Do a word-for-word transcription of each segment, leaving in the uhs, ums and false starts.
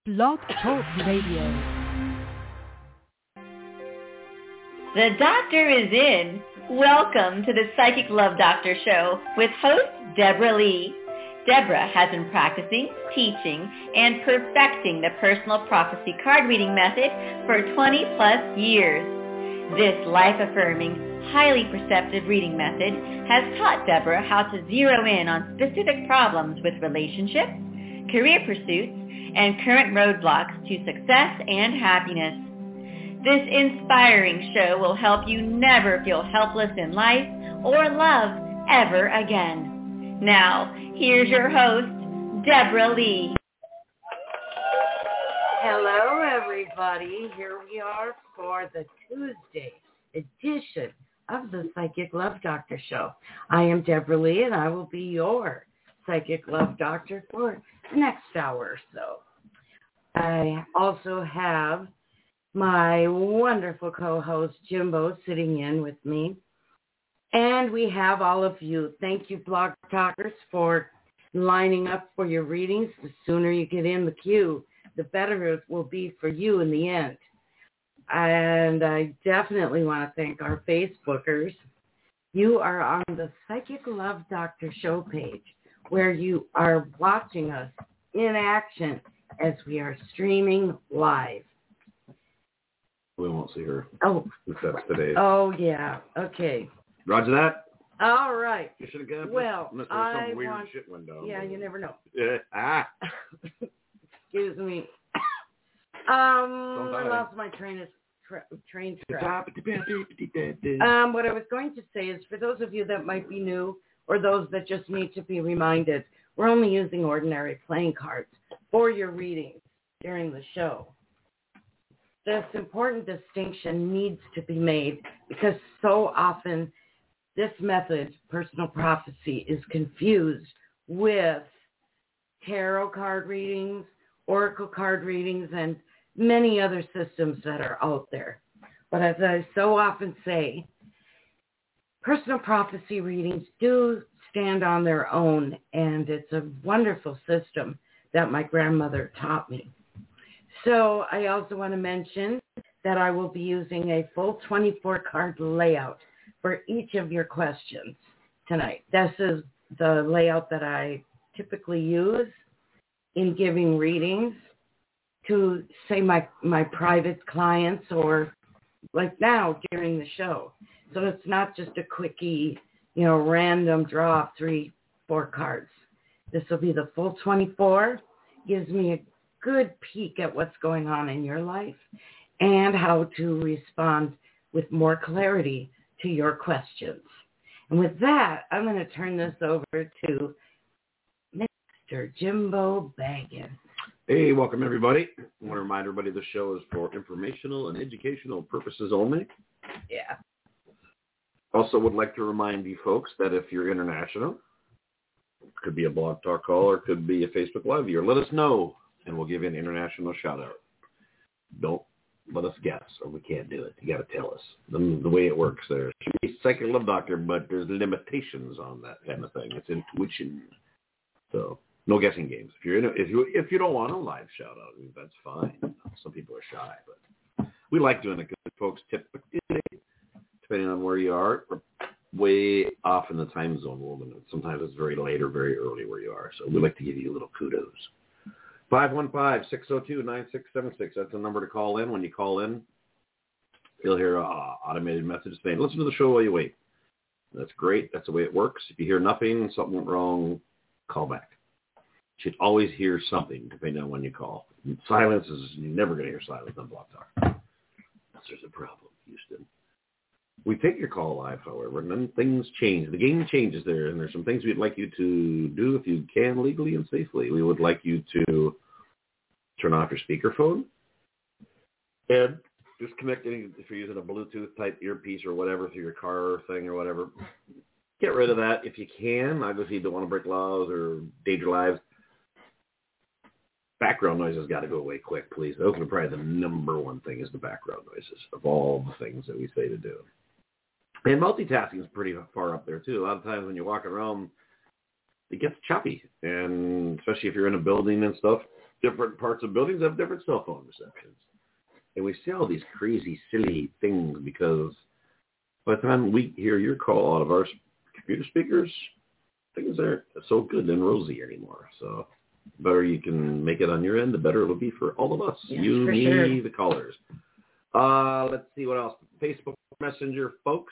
Blog Talk Radio. The doctor is in. Welcome to the Psychic Love Doctor Show with host Deborah Lee. Deborah has been practicing, teaching, and perfecting the personal prophecy card reading method for twenty plus years. This life-affirming, highly perceptive reading method has taught Deborah how to zero in on specific problems with relationships, career pursuits, and current roadblocks to success and happiness. This inspiring show will help you never feel helpless in life or love ever again. Now, here's your host, Deborah Lee. Hello, everybody. Here we are for the Tuesday edition of the Psychic Love Doctor Show. I am Deborah Lee, and I will be your Psychic Love Doctor for the next hour or so. I also have my wonderful co-host, Jimbo, sitting in with me. And we have all of you. Thank you, Blog Talkers, for lining up for your readings. The sooner you get in the queue, the better it will be for you in the end. And I definitely want to thank our Facebookers. You are on the Psychic Love Doctor show page, where you are watching us in action as we are streaming live. We won't see her. Oh. That's today. Oh, yeah. Okay. Roger that. All right. You should have got well, unless there's some I weird want, shit window. Yeah, you never know. ah. Excuse me. Um, I lost my train of tra- train track. um, what I was going to say is, for those of you that might be new or those that just need to be reminded, we're only using ordinary playing cards for your readings during the show. This important distinction needs to be made because so often this method, personal prophecy, is confused with tarot card readings, oracle card readings, and many other systems that are out there. But as I so often say, personal prophecy readings do stand on their own, and it's a wonderful system that my grandmother taught me. So I also want to mention that I will be using a full twenty-four card layout for each of your questions tonight. This is the layout that I typically use in giving readings to, say, my, my private clients or like now during the show. So it's not just a quickie, you know, random draw of three, four cards. This will be the full twenty-four. Gives me a good peek at what's going on in your life and how to respond with more clarity to your questions. And with that, I'm going to turn this over to Mister Jimbo Baggins. Hey, welcome everybody. I want to remind everybody the show is for informational and educational purposes only. Yeah. Also would like to remind you folks that if you're international, it could be a Blog Talk call or it could be a Facebook Live viewer, let us know and we'll give you an international shout out. Don't let us guess or we can't do it. You got to tell us. The, the way it works there. She's a Psychic Love Doctor, but there's limitations on that kind of thing. It's intuition. So no guessing games. If you're in a, if you if you don't want a live shout out, I mean, that's fine. Some people are shy, but we like doing it because folks typically, depending on where you are, are way off in the time zone. Woman, sometimes it's very late or very early where you are. So we like to give you a little kudos. five one five, six oh two, nine six seven six. That's the number to call in. When you call in, you'll hear an automated message saying, listen to the show while you wait. That's great. That's the way it works. If you hear nothing, something went wrong, call back. You should always hear something depending on when you call. Silence is, you're never going to hear silence on Blog Talk. That's there's a problem, Houston. We take your call live, however, and then things change. The game changes there, and there's some things we'd like you to do if you can legally and safely. We would like you to turn off your speakerphone and disconnect any, if you're using a Bluetooth type earpiece or whatever through your car thing or whatever. Get rid of that if you can. Obviously, you don't want to break laws or endanger lives. Background noises got to go away quick, please. Those are probably the number one thing is the background noises of all the things that we say to do. And multitasking is pretty far up there, too. A lot of times when you're walking around, it gets choppy. And especially if you're in a building and stuff, different parts of buildings have different cell phone receptions. And we see all these crazy, silly things because by the time we hear your call out of our computer speakers, things aren't so good and rosy anymore. So the better you can make it on your end, the better it'll be for all of us. Yes, you, for me, sure. the callers. Uh, let's see what else. Facebook Messenger, folks.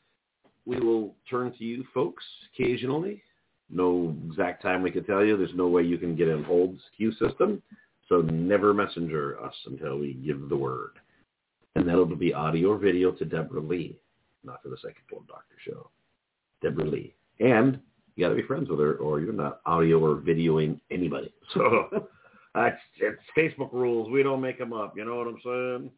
We will turn to you, folks, occasionally. No exact time we can tell you. There's no way you can get in Hold's queue system. So never messenger us until we give the word. And that'll be audio or video to Deborah Lee, not for the Psychic Love Doctor Show. Deborah Lee. And you got to be friends with her or you're not audio or videoing anybody. So that's it's Facebook rules. We don't make them up. You know what I'm saying?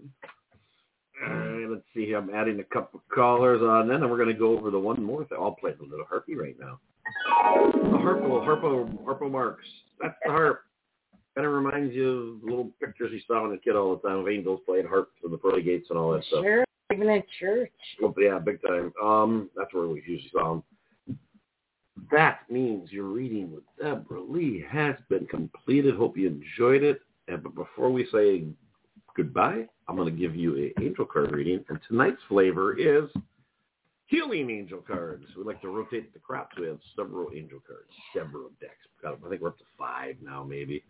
All right, let's see here. I'm adding a couple callers on, and then we're going to go over the one more thing. I'll play the little harpy right now. The harpo, harpo, harpo marks. That's the harp. Kind of reminds you of the little pictures you saw when a kid all the time of angels playing harps in the pearly gates and all that stuff. Sure, even at church. Oh, yeah, big time. Um, that's where we usually saw them. That means your reading with Deborah Lee has been completed. Hope you enjoyed it. And, but before we say goodbye, I'm going to give you an angel card reading. And tonight's flavor is healing angel cards. We like to rotate the crop, so we have several angel cards, several decks. I think we're up to five now, maybe.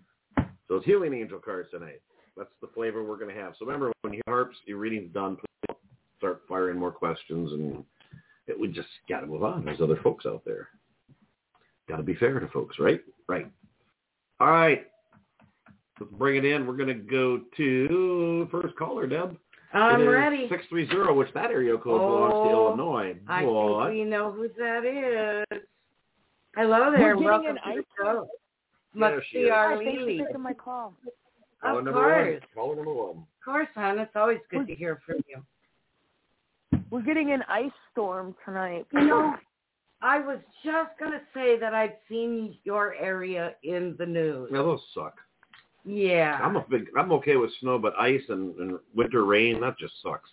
So it's healing angel cards tonight. That's the flavor we're going to have. So remember, when you harps, your reading's done, please start firing more questions, and it, we just got to move on. There's other folks out there. Got to be fair to folks, right? Right. All right. Let's bring it in. We're going to go to first caller, Deb. I'm ready. six three zero, which that area code oh, belongs to Illinois. I what? think we know who that is. Hello there. We're Welcome an to the ice show. Yeah, Must she be is. our Hi, thanks Lily. for taking my call. Caller Of number course. one. Caller number one. Of course, hon. It's always good to hear from you. We're getting an ice storm tonight. You know, I was just going to say that I'd seen your area in the news. Yeah, those suck. Yeah. I'm a big. I'm okay with snow, but ice and, and winter rain, that just sucks.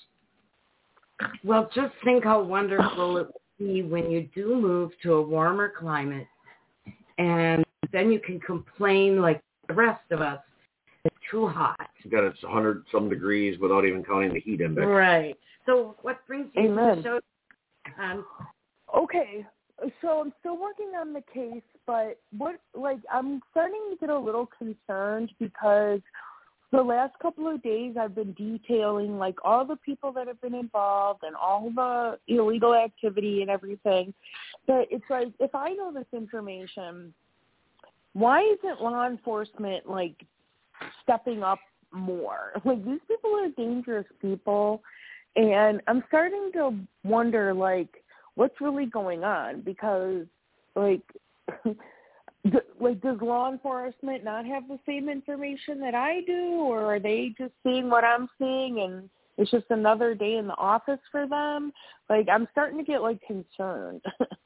Well, just think how wonderful it would be when you do move to a warmer climate, and then you can complain like the rest of us. It's too hot. You got it's one hundred some degrees without even counting the heat index. Right. So what brings you Amen. to the show? Um, Okay, so I'm still working on the case, but what, like, I'm starting to get a little concerned because the last couple of days I've been detailing, like, all the people that have been involved and all the illegal activity and everything. But it's like, if I know this information, why isn't law enforcement, like, stepping up more? Like, these people are dangerous people, and I'm starting to wonder, like, what's really going on? Because, like, d- like, does law enforcement not have the same information that I do, or are they just seeing what I'm seeing and it's just another day in the office for them? Like, I'm starting to get, like, concerned.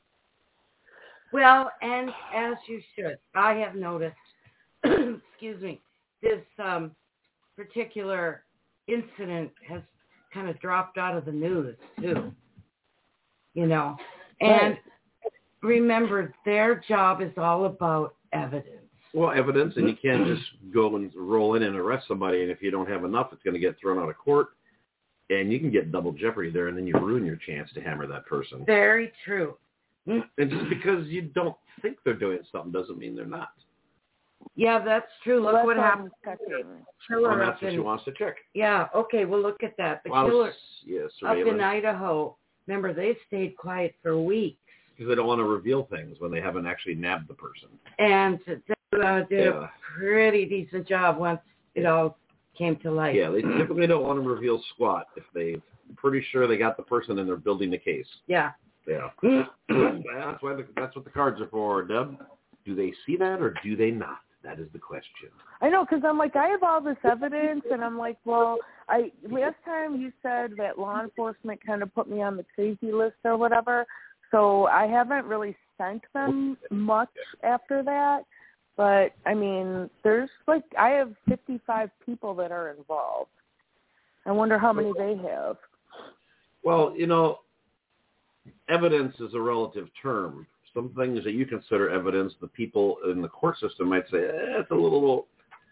well, and as you should, I have noticed, excuse me, this um, particular incident has kind of dropped out of the news, too. You know, and remember, their job is all about evidence. Well, evidence, and you can't just go and roll in and arrest somebody, and if you don't have enough, it's going to get thrown out of court, and you can get double jeopardy there, and then you ruin your chance to hammer that person. Very true. And just because you don't think they're doing something doesn't mean they're not. Yeah, that's true. Look Well, what that's happened. what I'm checking. Killer Well, that's up what in, she wants to check. yeah, okay, well, look at that. The Well, killer yes, up in surveillance. Idaho, remember, they stayed quiet for weeks. Because they don't want to reveal things when they haven't actually nabbed the person. And they uh, did Yeah. a pretty decent job once it all came to light. Yeah, they typically don't want to reveal squat if they're pretty sure they got the person and they're building the case. Yeah. Yeah. that's why the, that's what the cards are for, Deb. Do they see that or do they not? That is the question. I know, because I'm like, I have all this evidence, and I'm like, well, I last time you said that law enforcement kind of put me on the crazy list or whatever, so I haven't really sent them much after that. But, I mean, there's like, I have fifty-five people that are involved. I wonder how many they have. Well, you know, evidence is a relative term. Some things that you consider evidence, the people in the court system might say, eh, it's a little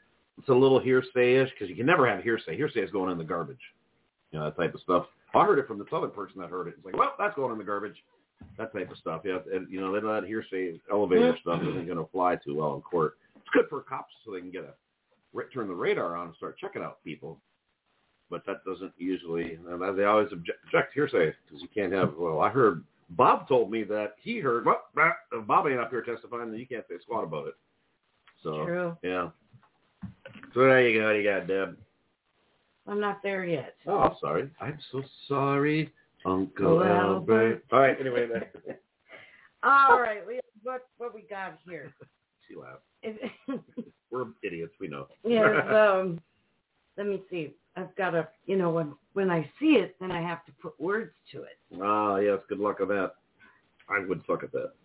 it's a little hearsay-ish because you can never have hearsay. Hearsay is going in the garbage, you know, that type of stuff. I heard it from this other person that heard it. It's like, well, that's going in the garbage. That type of stuff. Yeah, and you know, that hearsay elevator stuff isn't going to fly too well in court. It's good for cops so they can get a turn the radar on and start checking out people. But that doesn't usually. And they always object, object hearsay because you can't have. Well, I heard Bob told me that he heard. Well, Bob ain't up here testifying, and you can't say squat about it. So True. Yeah. So there you go. What do you got, Deb? I'm not there yet. Oh, I'm sorry. I'm so sorry. Uncle oh, Albert. All right, anyway. All right, we, what what we got here? She laughed. We're idiots, we know. Yes, um, let me see. I've got to, you know, when, when I see it, then I have to put words to it. Ah, yes, good luck with that. I would suck at that.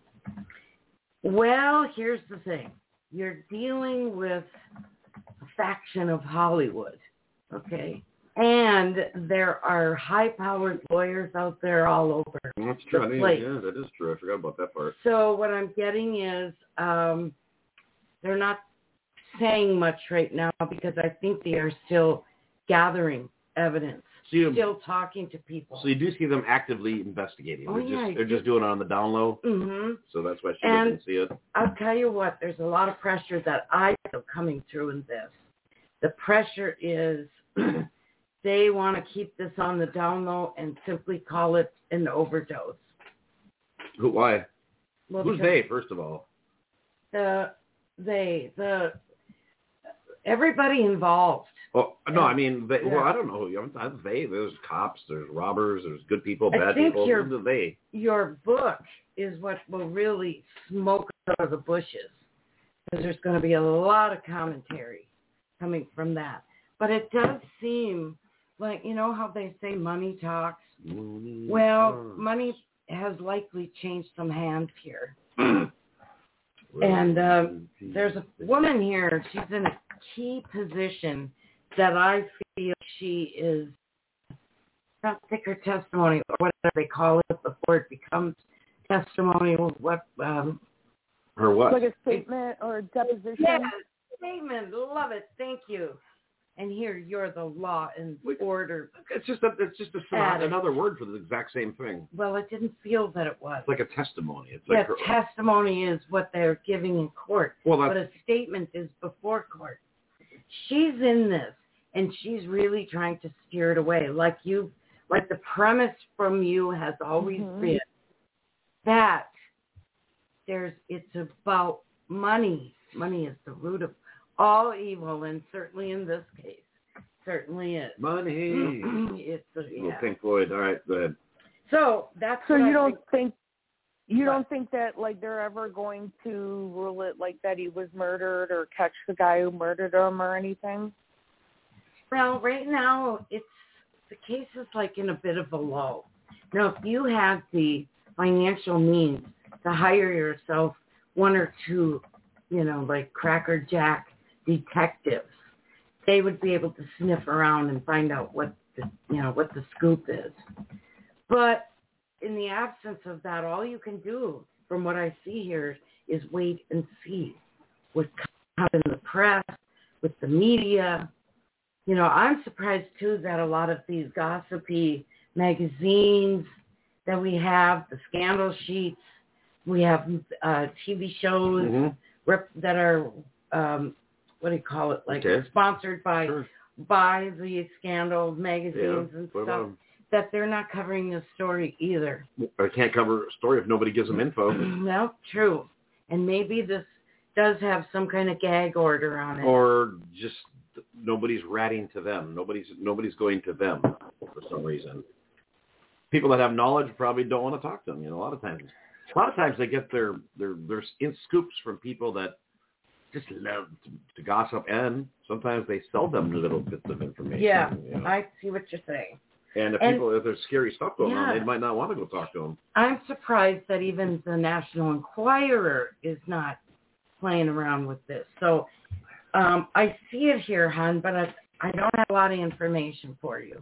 Well, here's the thing. You're dealing with a faction of Hollywood, okay? And there are high-powered lawyers out there all over. That's true. I the mean, place. yeah, that is true. I forgot about that part. So what I'm getting is um, they're not saying much right now because I think they are still gathering evidence, so you, still talking to people. So you do see them actively investigating. Oh, they're yeah, just, they're just doing it on the down low. Mm-hmm. So that's why she and doesn't see it. I'll tell you what, there's a lot of pressure that I feel coming through in this. The pressure is they want to keep this on the down low and simply call it an overdose. Who? Why? Well, Who's they, first of all? The they the everybody involved. Oh no, I mean, they, yeah. well, I don't know. They there's cops, there's robbers, there's good people, bad I think people. Your, Who are they? Your book is what will really smoke out of the bushes, because there's going to be a lot of commentary coming from that. But it does seem like, you know how they say money talks? Money well, talks. Money has likely changed some hands here. And um, there's a woman here. She's in a key position that I feel she is not thicker testimony or whatever they call it before it becomes testimonial. What? Um, Her what? Like a statement or a deposition? Yeah, statement. Love it. Thank you. And here you're the law and order. It's just a, it's just a, another word for the exact same thing. Well, it didn't feel that it was. It's like a testimony. It's yeah, like her, testimony is what they're giving in court. Well, that's, but a statement is before court. She's in this, and she's really trying to steer it away. Like you, like the premise from you has always mm-hmm. been that there's it's about money. Money is the root of all evil, and certainly in this case, certainly is. Money. it's a, yeah. Pink Floyd. All right, go ahead. So that's so you I don't think, think you what? don't think that like they're ever going to rule it like that he was murdered or catch the guy who murdered him or anything? Well, right now it's the case is like in a bit of a lull. Now, if you had the financial means to hire yourself one or two, you know, like Cracker Jack detectives, they would be able to sniff around and find out what the, you know, what the scoop is. But in the absence of that, all you can do, from what I see here, is wait and see what comes in the press, with the media. You know, I'm surprised, too, that a lot of these gossipy magazines that we have, the scandal sheets, we have uh, T V shows mm-hmm. rep- that are, um, what do you call it, like okay. sponsored by sure. by the scandal magazines yeah. and what stuff, about? that they're not covering this story either. I can't cover a story if nobody gives them info. Well, true. And maybe this does have some kind of gag order on it. Or just nobody's ratting to them. Nobody's nobody's going to them for some reason. People that have knowledge probably don't want to talk to them. You know, a lot of times, a lot of times they get their their their in scoops from people that just love to, to gossip, and sometimes they sell them little bits of information. Yeah, you know. I see what you're saying. And if and, people, if there's scary stuff going yeah. on, they might not want to go talk to them. I'm surprised that even the National Enquirer is not playing around with this. So um, I see it here, hon, but I, I don't have a lot of information for you.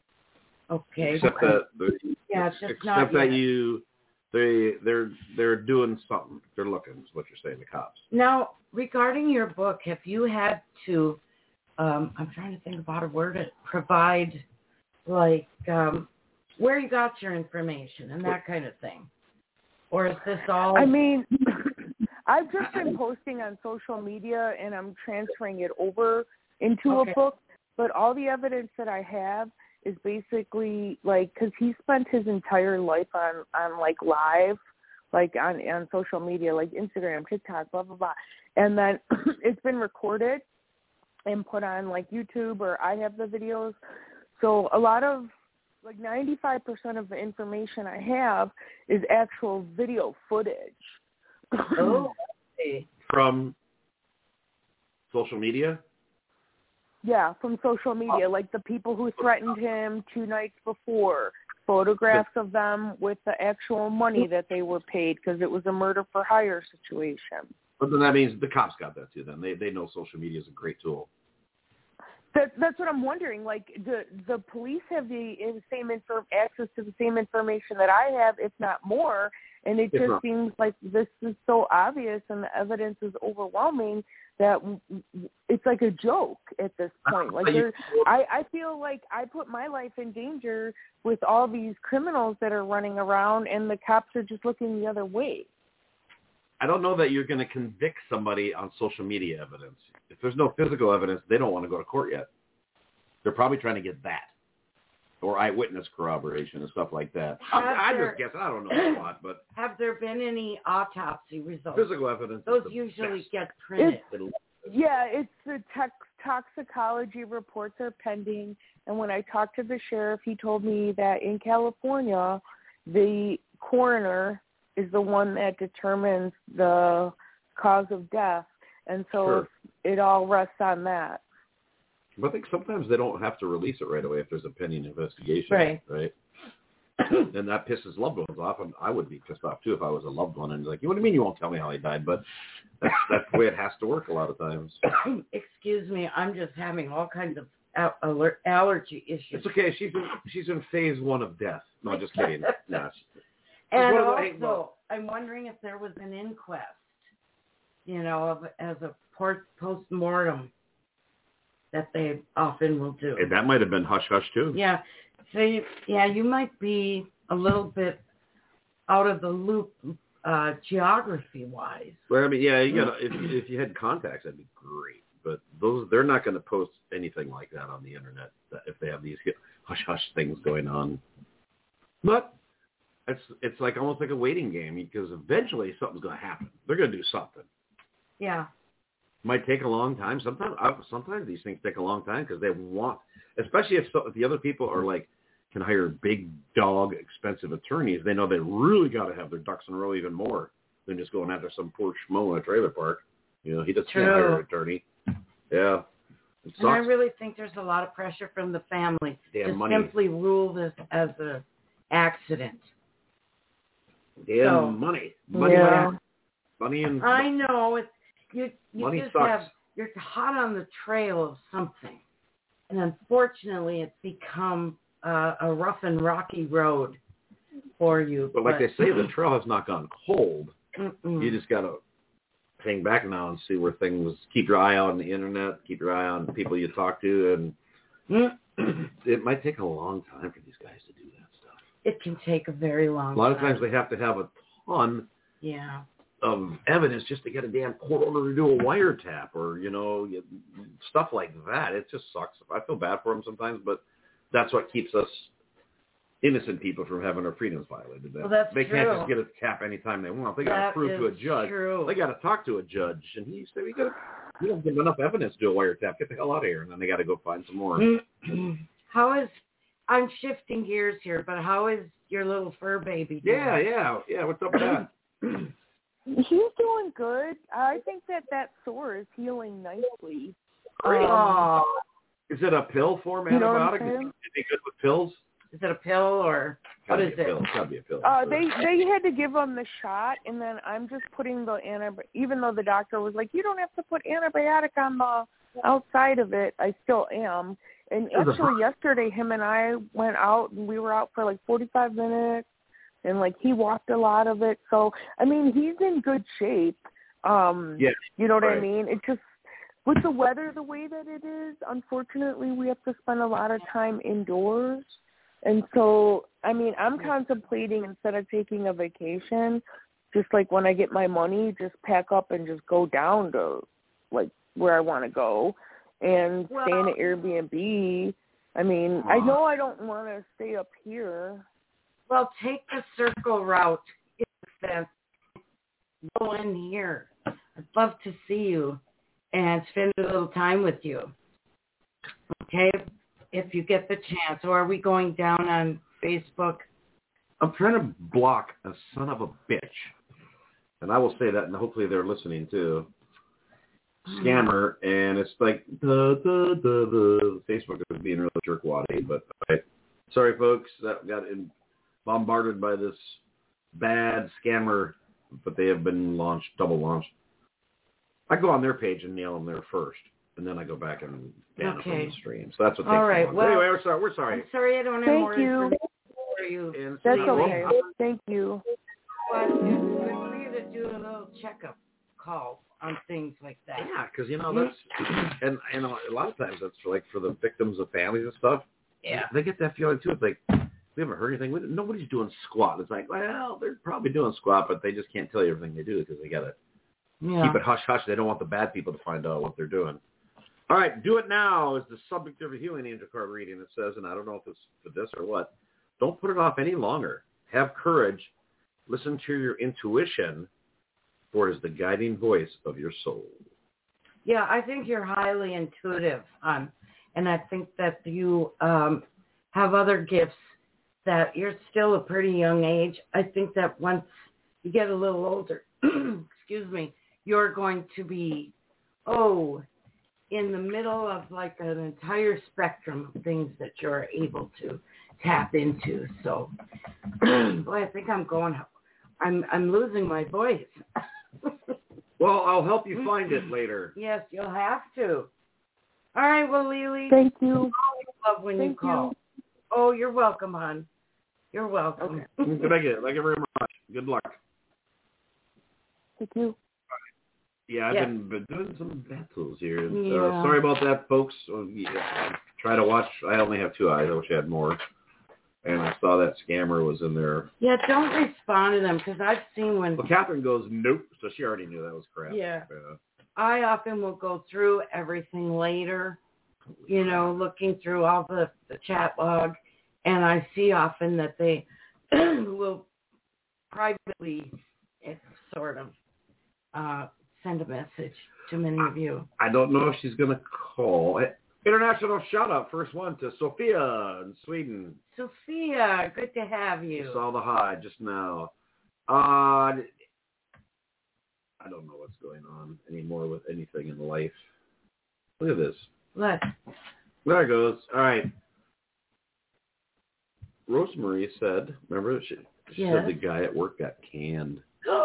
Okay. Except that, the, yeah, it's just except not that yet. you, they, they're, they're doing something. They're looking. Is what you're saying, the cops. Now, regarding your book, have you had to um, I'm trying to think of how to word it, provide, like, um, where you got your information and that kind of thing? Or is this all... I mean, I've just been posting on social media, and I'm transferring it over into Okay. a book, but all the evidence that I have is basically, like, because he spent his entire life on, on like, live, like, on, on social media, like Instagram, TikTok, blah, blah, blah. And then it's been recorded and put on, like, YouTube, or I have the videos. So a lot of, like, ninety-five percent of the information I have is actual video footage. Oh, okay. From social media? Yeah, from social media, like the people who threatened him two nights before, photographs of them with the actual money that they were paid because it was a murder for hire situation. But then that means the cops got that too. Then they they know social media is a great tool. That, that's what I'm wondering. Like, the the police have the same info, access to the same information that I have, if not more. And it If just not. seems like this is so obvious, and the evidence is overwhelming that it's like a joke at this point. Like, there, I I feel like I put my life in danger with all these criminals that are running around, and the cops are just looking the other way. I don't know that you're going to convict somebody on social media evidence. If there's no physical evidence, they don't want to go to court yet. They're probably trying to get that, or eyewitness corroboration and stuff like that. I'm, I'm there, just guessing. I don't know a lot, but have there been any autopsy results? physical evidence. Those is the usually best. get printed. It's, yeah, it's the tex- toxicology reports are pending. And when I talked to the sheriff, he told me that in California, the coroner is the one that determines the cause of death. And so Sure. it all rests on that. But I think sometimes they don't have to release it right away if there's a pending investigation. Right. Right. And that pisses loved ones off, and I would be pissed off too if I was a loved one and like, what do you mean you won't tell me how he died? But that's that's the way it has to work a lot of times. Excuse me, I'm just having all kinds of al- alert allergy issues. It's okay. She's in she's in phase one of death. No, just kidding. No. And What do I hate also, about- I'm wondering if there was an inquest, you know, of, as a port, post-mortem that they often will do. Hey, that might have been hush hush too. Yeah. So, you, yeah, you might be a little bit out of the loop uh, geography-wise. Well, I mean, yeah, you got if if you had contacts, that'd be great. But those they're not going to post anything like that on the internet if they have these hush hush things going on. But it's it's like almost like a waiting game because eventually something's going to happen. They're going to do something. Yeah. Might take a long time. Sometimes sometimes these things take a long time because they want, especially if, so, if the other people are like can hire big dog expensive attorneys. They know they really got to have their ducks in a row even more than just going after some poor schmo in a trailer park. You know, he just can't hire an attorney. Yeah. It And I sucks. really think there's a lot of pressure from the family Damn to money. simply rule this as an accident. Damn So, money. Money, Yeah. money, money and I know it's you. You Money just sucks. have you're hot on the trail of something, and unfortunately, it's become uh, a rough and rocky road for you. But like they say, the trail has not gone cold. Mm-mm. You just got to hang back now and see where things, keep your eye out on the internet, keep your eye on people you talk to, and it might take a long time for these guys to do that stuff. It can take a very long A lot of time. times they have to have a ton Yeah. of evidence just to get a damn court order to do a wiretap or, you know, you- stuff like that. It just sucks. I feel bad for them sometimes, but that's what keeps us innocent people from having our freedoms violated. Well, that's they can't true. just get a cap anytime they want. They got to That prove to a is judge. true. They got to talk to a judge, and he said, "We got, we don't give enough evidence to do a wiretap. Get the hell out of here!" And then they got to go find some more. How is? I'm shifting gears here, but how is your little fur baby doing? Yeah, yeah, yeah. What's up with that? He's doing good. I think that that sore is healing nicely. Great. Um, Aw. Is it a pill form You know what I'm antibiotic? Is saying? it good with pills? Is it a pill or what Gotta is be a it? pill. It's gotta be a pill. Uh, they they had to give him the shot, and then I'm just putting the antibiotic. Even though the doctor was like, "You don't have to put antibiotic on the outside of it," I still am. And actually, yesterday, him and I went out, and we were out for like forty-five minutes, and like he walked a lot of it. So I mean, he's in good shape. Um, Yeah, you know what right. I mean? It just with the weather the way that it is, unfortunately, we have to spend a lot of time indoors. And so, I mean, I'm contemplating instead of taking a vacation, just like when I get my money, just pack up and just go down to, like, where I want to go and Well, stay in an Airbnb. I mean, I know I don't want to stay up here. Well, take the circle route. Instead. Go in here. I'd love to see you and spend a little time with you. Okay? If you get the chance. Or are we going down on Facebook? I'm trying to block a son of a bitch. And I will say that, and hopefully they're listening too. Scammer, and it's like, the, the, the, the. Facebook is being really jerkwaddy, but right. Sorry, folks, that got in, bombarded by this bad scammer, but they have been launched, double launched. I go on their page and nail them there first, and then I go back and ban okay. them from the stream. So that's what takes All right. long. Well, anyway, we're sorry. We're sorry. I'm sorry I don't have Thank more you. information for you. And That's so, okay. Thank you. But it's good for you to do a little checkup call on things like that. Yeah, because, you know, that's, and, and a lot of times that's for, like, for the victims of families and stuff. Yeah. They get that feeling, too. It's like, we haven't heard anything. We, nobody's doing squat. It's like, well, they're probably doing squat, but they just can't tell you everything they do because they got to Yeah. keep it hush-hush. They don't want the bad people to find out what they're doing. All right, do it now is the subject of a healing angel card reading. It says, and I don't know if it's for this or what, don't put it off any longer. Have courage. Listen to your intuition, for it is the guiding voice of your soul. Yeah, I think you're highly intuitive, hon. And I think that you um, have other gifts that you're still a pretty young age. I think that once you get a little older, excuse me, you're going to be, oh, in the middle of like an entire spectrum of things that you're able to tap into. So, boy, I think I'm going, I'm I'm losing my voice. Well, I'll help you find it later. Yes, you'll have to. All right, well, Lily. Thank you. I love when Thank you call. you. Oh, you're welcome, hon. You're welcome. Okay. Thank you. Thank you very much. Good luck. Thank you. Yeah, I've Yeah. been, been doing some battles here. Yeah. Uh, sorry about that, folks. Uh, yeah, I try to watch. I only have two eyes. I wish I had more. And I saw that scammer was in there. Yeah, don't respond to them because I've seen when Well, Catherine goes, nope. So she already knew that was crap. Yeah. Uh, I often will go through everything later, you know, looking through all the, the chat log, and I see often that they will privately eh, sort of uh, send a message to many of you. I don't know if she's going to call. International shout-out, first one to Sophia in Sweden. Sophia, good to have you. Saw the hi just now. Uh, I don't know what's going on anymore with anything in life. Look at this. Look. There it goes. All right. Rosemary said, remember, she, she Yes. said the guy at work got canned.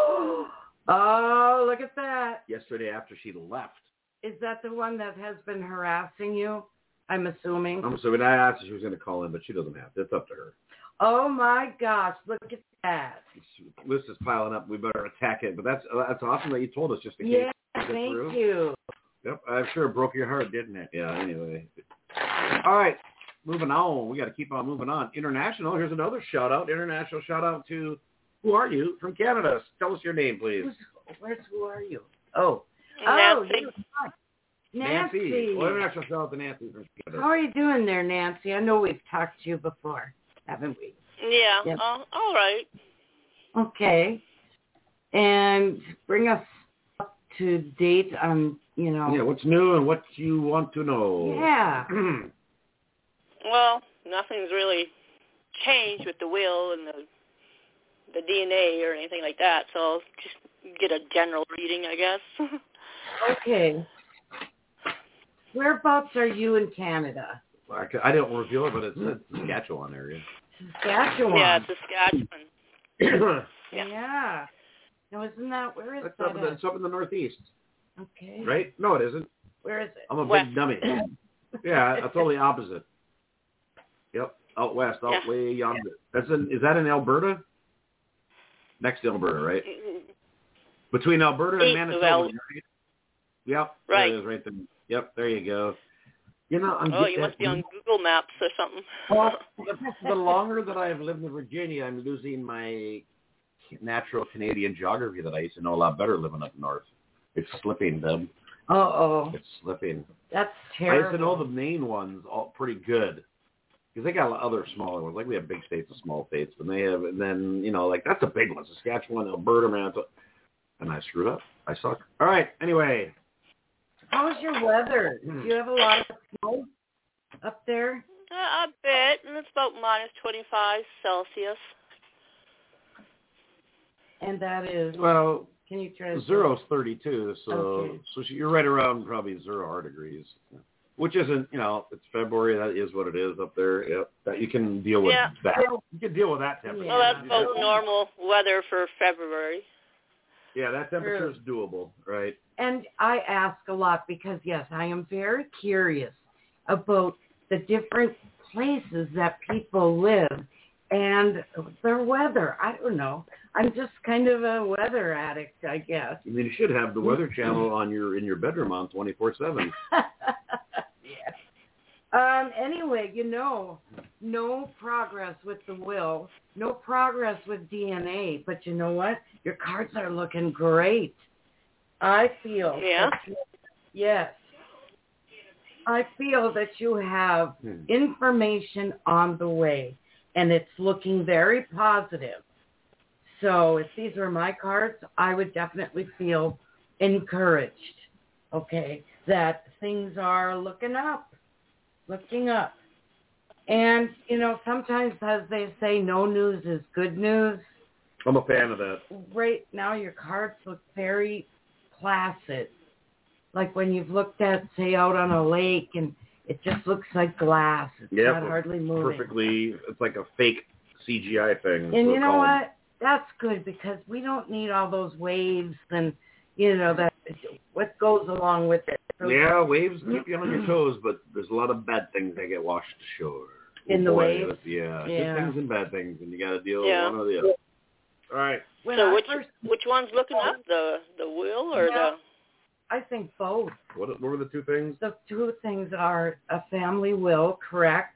Oh, look at that. Yesterday after she left. Is that the one that has been harassing you? I'm assuming. I'm sorry, I asked her if she was going to call in, but she doesn't have to. It's up to her. Oh, my gosh. Look at that. List is piling up. We better attack it. But that's that's awesome that you told us just in Yeah, case. thank through. you. Yep, I'm sure it broke your heart, didn't it? Yeah, anyway. All right, moving on. We got to keep on moving on. International, here's another shout-out. International shout-out to, who are you? From Canada. Tell us your name, please. Who's, where's, who are you? Oh. Nancy. Oh, you're Nancy. Nancy. Well, international shout-out to Nancy from Canada. How are you doing there, Nancy? I know we've talked to you before, haven't we? Yeah. Yep. Uh, all right. Okay. And bring us up to date on, you know. Yeah, what's new and what you want to know. Yeah. Well, nothing's really changed with the will and the the D N A or anything like that. So I'll just get a general reading, I guess. Okay. Whereabouts are you in Canada? I, c- I don't reveal it, but it's in Saskatchewan area. Saskatchewan. Yeah, Saskatchewan. Yeah. Yeah. Now, isn't that, where is That's that up in, the, at? it's up in the northeast, Okay. right? No, it isn't. Where is it? I'm a West. big dummy. Yeah, that's totally opposite. Yep, out west, out Yeah. way yonder. That's in, is that in Alberta? Next to Alberta, right? Between Alberta and East of Manitoba. Al- right? Yep. Right. There it is right there. Yep. There you go. You know, I'm oh, you must be on Google Maps or something. Well, the longer that I've lived in Virginia, I'm losing my natural Canadian geography that I used to know a lot better living up north. It's slipping, Deb. Uh-oh. It's slipping. That's terrible. I used to know the main ones all pretty good. Because they got other smaller ones. Like we have big states and small states. And they have, and then, you know, like that's a big one. Saskatchewan, Alberta, Manitoba. And I screwed up. I suck. All right. Anyway. How's your weather? Do you have a lot of snow up there? Uh, a bit, and it's about minus twenty-five Celsius. And that is, well, can you translate? Zero's thirty-two, so okay. so you're right around probably zero R degrees, which isn't, you know, it's February. That is what it is up there. Yep, that you can deal with yeah. that. You can deal with that temperature. Well, that's about normal weather for February. Yeah, that temperature is doable, right? And I ask a lot because, yes, I am very curious about the different places that people live and their weather. I don't know. I'm just kind of a weather addict, I guess. I mean, you should have the Weather Channel on your in your bedroom on twenty-four seven. Yeah. Um. Anyway, you know, no progress with the will, no progress with D N A. But you know what? Your cards are looking great. I feel. Yeah. That, yes. I feel that you have hmm. information on the way, and it's looking very positive. So if these were my cards, I would definitely feel encouraged, okay, that things are looking up, looking up. And, you know, sometimes, as they say, no news is good news. I'm a fan of that. Right now your cards look very placid, like when you've looked at, say, out on a lake and it just looks like glass. It's yep, not hardly moving. Perfectly, it's like a fake C G I thing. And you know what? That's good because we don't need all those waves and, you know, that what goes along with it. So, yeah, waves keep you on your toes, but there's a lot of bad things that get washed ashore. In oh, the boy, waves? Yeah, yeah, good things and bad things, and you got to deal yeah. with one or the other. All right. When so I which first, which one's looking up, the the will or yeah, the? I think both. What what were the two things? The two things are a family will, correct?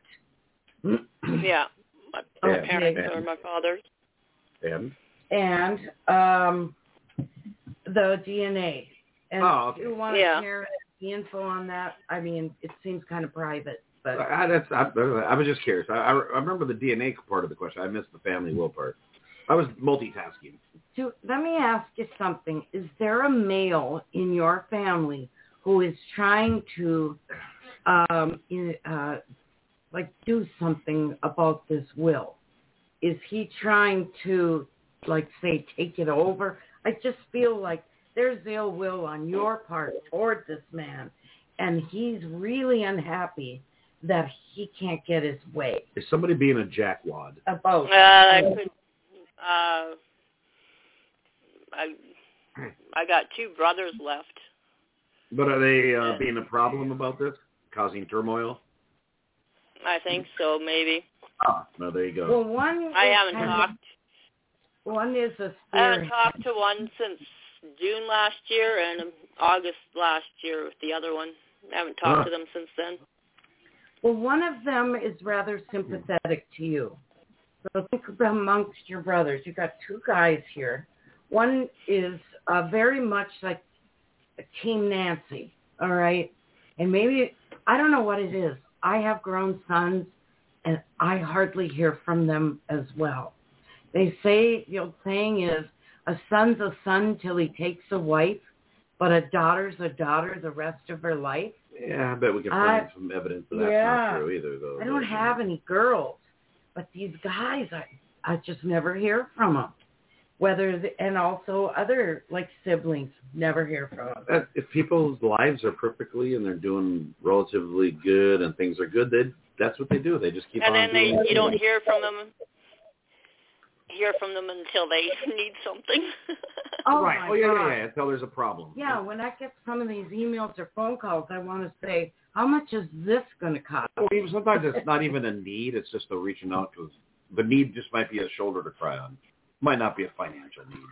Yeah, my, my okay. parents or my father's. And? And um, the D N A. And oh, okay. if you want to yeah. share the info on that, I mean, it seems kind of private. But I, that's, I, I was just curious. I, I remember the D N A part of the question. I missed the family will part. I was multitasking. To, let me ask you something. Is there a male in your family who is trying to, um, in, uh, like, do something about this will? Is he trying to, like, say, take it over? I just feel like there's ill will on your part toward this man, and he's really unhappy that he can't get his way. Is somebody being a jackwad? About. Uh, I could. Uh, I I got two brothers left. But are they uh, being a problem about this, causing turmoil? I think so, maybe. Ah, no, there you go. Well, one. I haven't talked. Of, one is a. I haven't talked to one since June last year and August last year with the other one. I haven't talked huh. to them since then. Well, one of them is rather sympathetic to you. So think amongst your brothers. You've got two guys here. One is uh, very much like Team Nancy, all right? And maybe, I don't know what it is. I have grown sons, and I hardly hear from them as well. They say, the old saying is, a son's a son till he takes a wife, but a daughter's a daughter the rest of her life. Yeah, I bet we can find I, some evidence that that's yeah, not true either, though. I don't have any girls. But these guys, I, I just never hear from them. Whether the, and also other like siblings, never hear from them. If people's lives are perfectly and they're doing relatively good and things are good, they that's what they do. They just keep and on. And then doing they, you don't hear from them. Hear from them until they need something. Oh right. My oh yeah, God. yeah, yeah. Until there's a problem. Yeah. When I get some of these emails or phone calls, I want to say, how much is this going to cost? Well, even sometimes it's not even a need. It's just a reaching out because the need just might be a shoulder to cry on. Might not be a financial need.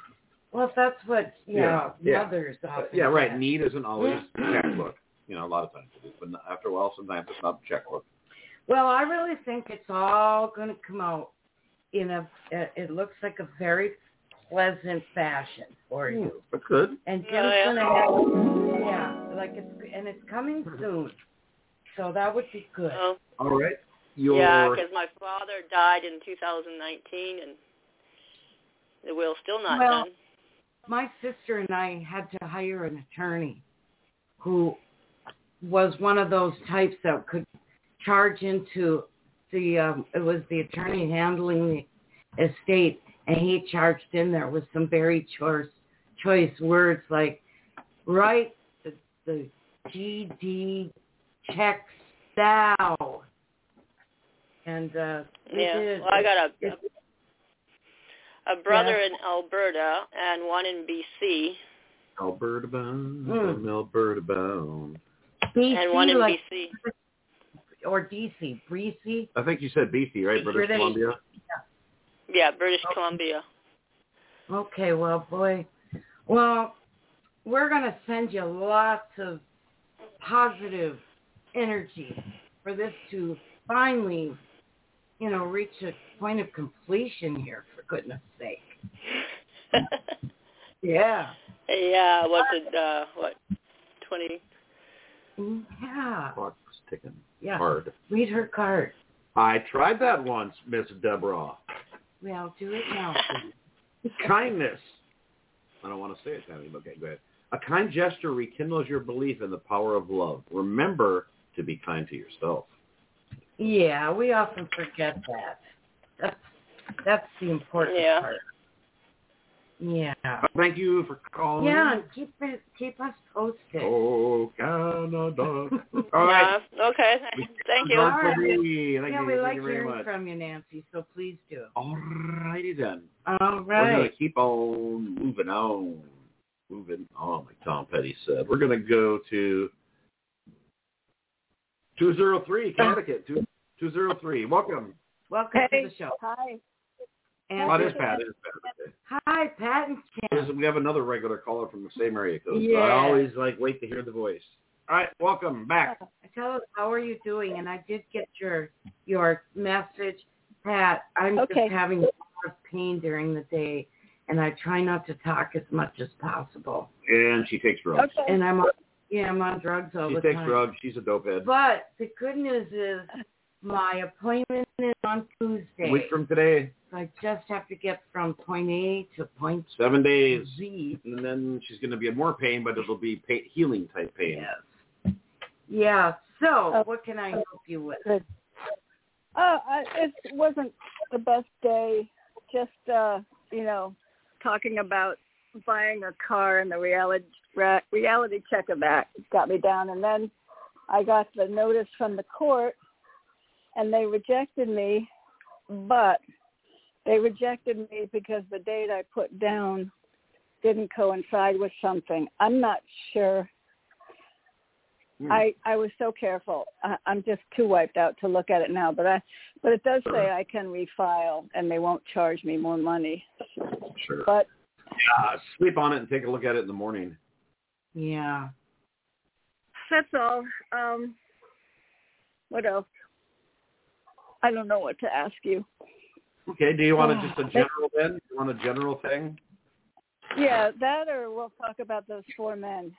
Well, if that's what, yeah, yeah, mothers yeah. often Yeah, right. get. Need isn't always a checkbook. You know, a lot of times it is, but after a while, sometimes it's not a checkbook. Well, I really think it's all going to come out in a, it looks like a very pleasant fashion for you. Mm, that's good. And Jim's Yeah, going to have, yeah, like it's, and it's coming soon. So that would be good. Oh. All right. Your... Yeah, because my father died in two thousand nineteen, and the will's still not well, done. My sister and I had to hire an attorney who was one of those types that could charge into the, um, it was the attorney handling the estate, and he charged in there with some very choice, choice words like, write the, the G D checks now. And uh, we Yeah, did. well, I got a it, a, a brother yeah. in Alberta and one in B C. Alberta bound, Mm. Alberta bound. B C, and one in like, B C. Or D C, B C. I think you said B C, right? British, British. Columbia? Yeah, British Oh. Columbia. Okay, well, boy. Well, we're going to send you lots of positive energy for this to finally, you know, reach a point of completion here, for goodness sake. Yeah. Yeah, what's it, uh, what, twenty? Yeah. Clock's ticking Yeah. hard. Read her card. I tried that once, Miss Deborah. Well, do it now, please. Kindness. I don't want to say it, Tammy. Okay, go ahead. A kind gesture rekindles your belief in the power of love. Remember to be kind to yourself. Yeah, we often forget that. That's that's the important Yeah. part. Yeah. Thank you for calling. Yeah, and keep it, keep us posted. Oh, Canada. All right. Yeah, okay, thank you. All right. Thank you. Thank Yeah, you. we Thank like you very hearing much. from you, Nancy, so please do. All righty then. All We're going right. to keep on moving on. Moving on, like Tom Petty said. We're going to go to two oh three, Connecticut. two oh three. Welcome. Welcome Hey. to the show. Hi. And Oh, it is Pat. It is Pat. hi, Pat and There's- Ken. We have another regular caller from the same area code. So Yeah. I always like wait to hear the voice. All right, welcome back. Tell us, how are you doing? And I did get your your message, Pat. I'm Okay. just having a lot of pain during the day, and I try not to talk as much as possible. And she takes drugs. Okay. And I'm on, yeah, I'm on drugs all She the takes time. drugs. She's a dopehead. But the good news is my appointment is on Tuesday. A week from today, So I just have to get from point A to point seven days. Z. And then she's going to be in more pain, but it'll be pain, healing type pain. Yes. Yeah. So Oh. what can I help you with? Good. Uh, I, it wasn't the best day. Just, uh, you know, talking about buying a car and the reality ra- reality check of that got me down. And then I got the notice from the court, and they rejected me, but they rejected me because the date I put down didn't coincide with something. I'm not sure. Hmm. I, I was so careful. I, I'm just too wiped out to look at it now. But I, but it does say I can refile, and they won't charge me more money. Sure. But Yeah, sleep on it and take a look at it in the morning. Yeah. that's all. Um, what else? I don't know what to ask you. Okay, do you want to just a general then? You want a general thing? Yeah, that, or we'll talk about those four men.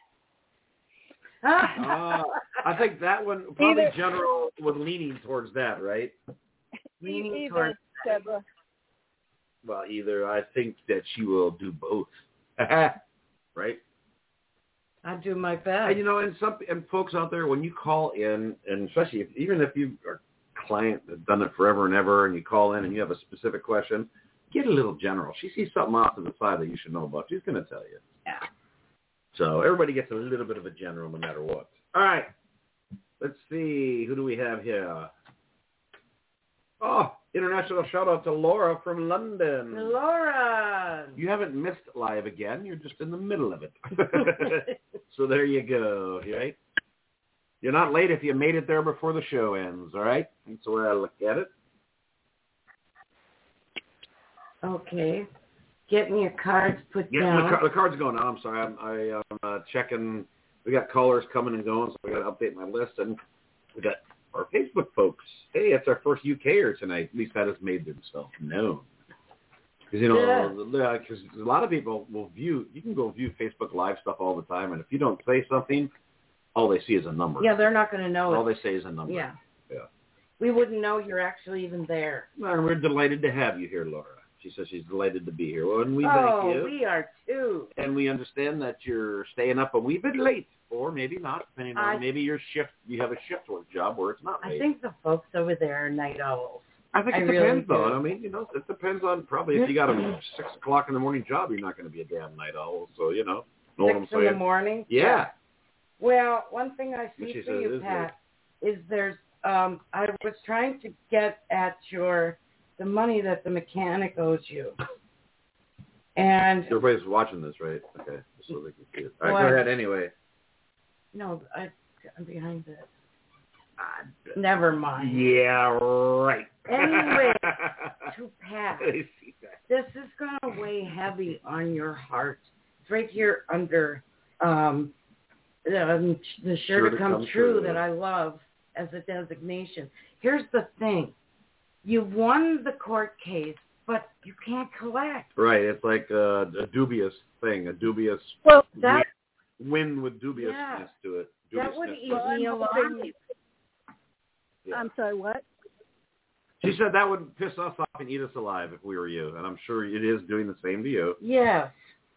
Uh, I think that one, probably Either- general with leaning towards that, right? Leaning Either, towards- Deborah. Well, either I think that she will do both. Right? I do my And, best. you know, and some and folks out there, when you call in, and especially if, even if you are a client that's done it forever and ever, and you call in and you have a specific question, get a little general. She sees something off to the side that you should know about. She's going to tell you. Yeah. So everybody gets a little bit of a general no matter what. All right. Let's see. Who do we have here? Oh, international shout out to Laura from London. Laura. You haven't missed live again. You're just in the middle of it. So there you go, right? You're not late if you made it there before the show ends, all right? That's the way I look at it. Okay. getting your cards put yeah, down. the, car, the card's going on. I'm sorry. I'm I, um, uh, checking. We got callers coming and going, so we got to update my list. And we got our Facebook folks. Hey, it's our first U K-er tonight. At least that has made themselves known. Because, you know, yeah. Because a lot of people will view, you can go view Facebook Live stuff all the time, and if you don't say something, all they see is a number. Yeah, they're not going to know all it. they say is a number. Yeah. Yeah. We wouldn't know you're actually even there. Well, and we're delighted to have you here, Laura. She says she's delighted to be here. Well, and we oh, thank you. we are too. And we understand that you're staying up a wee bit late, or maybe not, depending on I, maybe your shift. You have a shift work job where it's not late. I think the folks over there are night owls. I think it I depends, really though. do. I mean, you know, it depends on probably if you got a six o'clock in the morning job, you're not going to be a damn night owl. So you know, know what I'm Six in saying? the morning. Yeah. Well, one thing I see She for says you, is Pat, is there's. Um, I was trying to get at your the money that the mechanic owes you. And everybody's watching this, right? Okay, so they can see it. All right, what? go ahead anyway. No, I, I'm behind it. Uh, never mind. Yeah, right. Anyway, to Pat, I see that. this is going to weigh heavy on your heart. It's right here under um, the, the sure, sure to come, come true, true that I love as a designation. Here's the thing. You won the court case, but you can't collect. Right. It's like a, a dubious thing, a dubious well, that, win, win with dubiousness yeah, to it. That would eat me alive. Yeah. I'm sorry, what? She said that would piss us off and eat us alive if we were you, and I'm sure it is doing the same to you. Yes.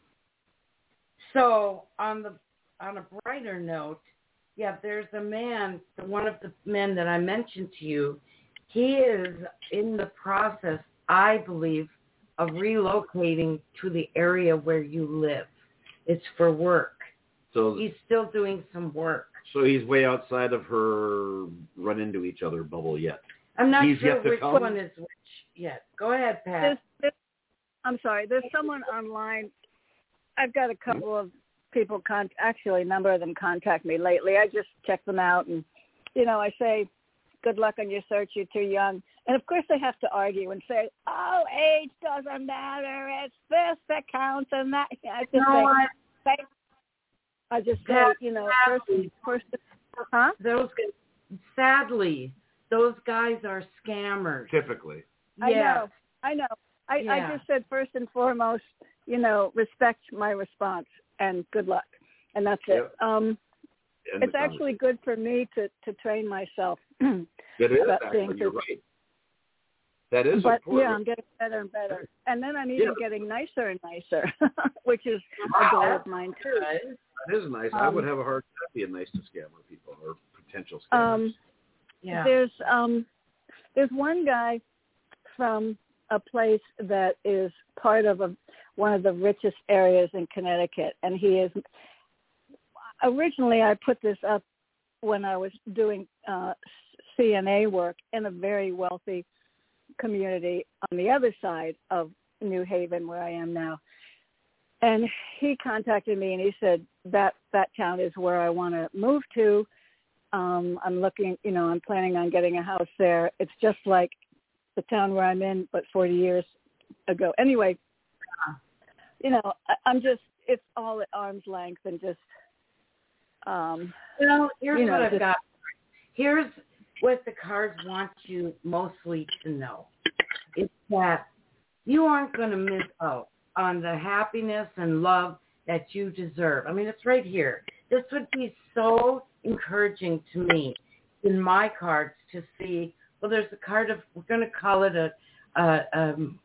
So on the on a brighter note, yeah, there's a man, one of the men that I mentioned to you. He is in the process, I believe, of relocating to the area where you live. It's for work. So he's still doing some work. So he's way outside of her run into each other bubble yet. I'm not he's sure which come. one is which yet. Go ahead, Pat. There's, there's, I'm sorry. There's someone online. I've got a couple mm-hmm. of people, con- actually a number of them contact me lately. I just check them out and, you know, I say, good luck on your search, you're too young. And, of course, they have to argue and say, oh, age doesn't matter. It's this that counts and that. I just no, say, I, I just say, you know, first, first, huh? Those, sadly, those guys are scammers. Typically. I yeah. know. I know. I, yeah. I just said, first and foremost, you know, respect my response and good luck. And that's it. Yep. Um, And it's actually good for me to, to train myself. It is, about actually. You're right. That is but, important. yeah, I'm getting better and better. And then I'm even yeah. getting nicer and nicer, which is wow. a goal of mine, too. That is nice. Um, I would have a hard time being nice to scammer people or potential scammers. Um, yeah. There's, um, there's one guy from a place that is part of a, one of the richest areas in Connecticut, and he is – originally I put this up when I was doing uh, C N A work in a very wealthy community on the other side of New Haven where I am now. And he contacted me and he said, that, that town is where I want to move to. Um, I'm looking, you know, I'm planning on getting a house there. It's just like the town where I'm in, but forty years ago. Anyway, you know, I, I'm just, it's all at arm's length and just, um, well, here's you know, what I've just, got. Here's what the cards want you mostly to know. It's that you aren't going to miss out on the happiness and love that you deserve. I mean, it's right here. This would be so encouraging to me in my cards to see, well, there's a card of, we're going to call it a, a um,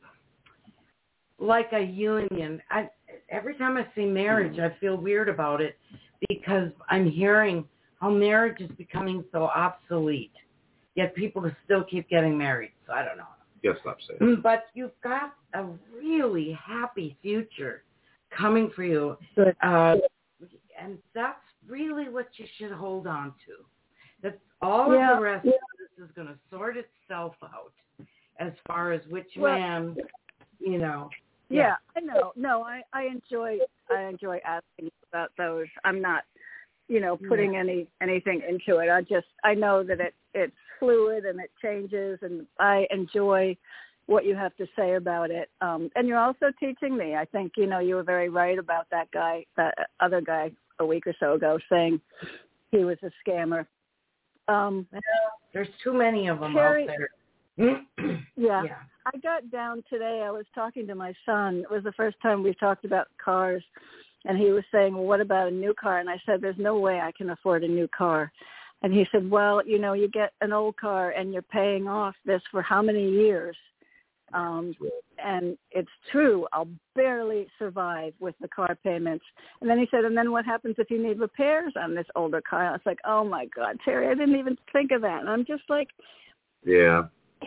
like a union. I, every time I see marriage, I feel weird about it because I'm hearing how marriage is becoming so obsolete, yet people still keep getting married. So I don't know. Yes, stop saying. But you've got a really happy future coming for you. Uh, and that's really what you should hold on to. That all yeah. of the rest of this is going to sort itself out as far as which well, man, you know. Yeah, yeah, I know. No, I, I enjoy I enjoy asking about those. I'm not, you know, putting yeah. any anything into it. I just I know that it it's fluid and it changes, and I enjoy, what you have to say about it. Um, and you're also teaching me. I think, you know, you were very right about that guy, that other guy a week or so ago saying he was a scammer. Um, There's too many of them Terry, out there. yeah. yeah. I got down today. I was talking to my son. It was the first time we talked about cars. And he was saying, well, what about a new car? And I said, there's no way I can afford a new car. And he said, well, you know, you get an old car and you're paying off this for how many years? Um, and it's true. I'll barely survive with the car payments. And then he said, and then what happens if you need repairs on this older car? I was like, oh, my God, Terry, I didn't even think of that. And I'm just like, yeah,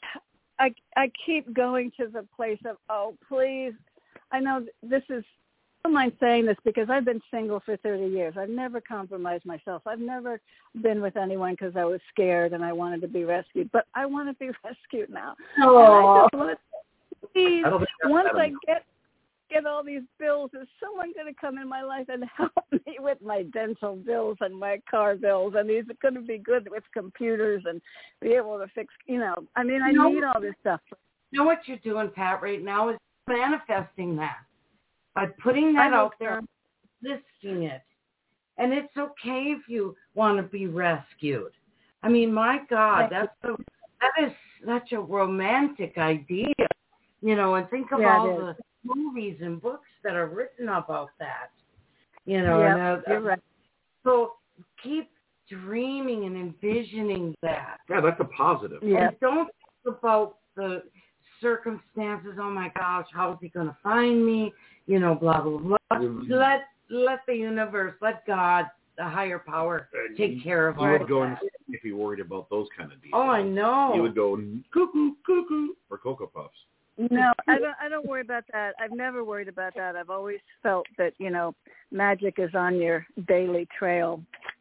I, I keep going to the place of, oh, please. I know this is, I don't mind saying this because I've been single for thirty years. I've never compromised myself. I've never been with anyone because I was scared and I wanted to be rescued. But I want to be rescued now. And I just want to, please, once I get get all these bills, is someone going to come in my life and help me with my dental bills and my car bills? And these are going to be good with computers and be able to fix, you know, I mean, I you know, need all this stuff. You know what you're doing, Pat, right now is manifesting that. By putting that out there, listing it. And it's okay if you want to be rescued. I mean, my God, that's a, that is such a romantic idea. You know, and think of yeah, all the movies and books that are written about that. You know, yeah, and, uh, you're right. So keep dreaming and envisioning that. Yeah, that's a positive. Yeah. And don't think about the circumstances. Oh my gosh, how is he going to find me? You know, blah blah blah. Mm-hmm. Let let the universe, let God, the higher power, take care of you all would go that. if you worried about those kind of details. Oh, I know. You would go cuckoo cuckoo for Cocoa Puffs. No, I don't. I don't worry about that. I've never worried about that. I've always felt that, you know, magic is on your daily trail.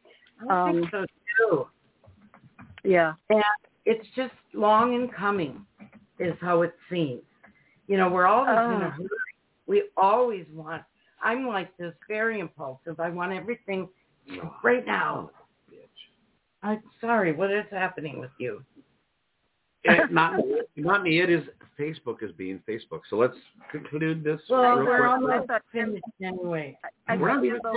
I Um, think so too. Yeah, and it's just long in coming, is how it seems. You know, we're always oh. in a hurry. We always want. I'm like this, very impulsive. I want everything Oh, right now. Bitch. I'm sorry. What is happening with you? It, not not me. It is Facebook is being Facebook. So let's conclude this. Well, real we're quick. almost I thought- finished anyway. I We're thought not even Jimbo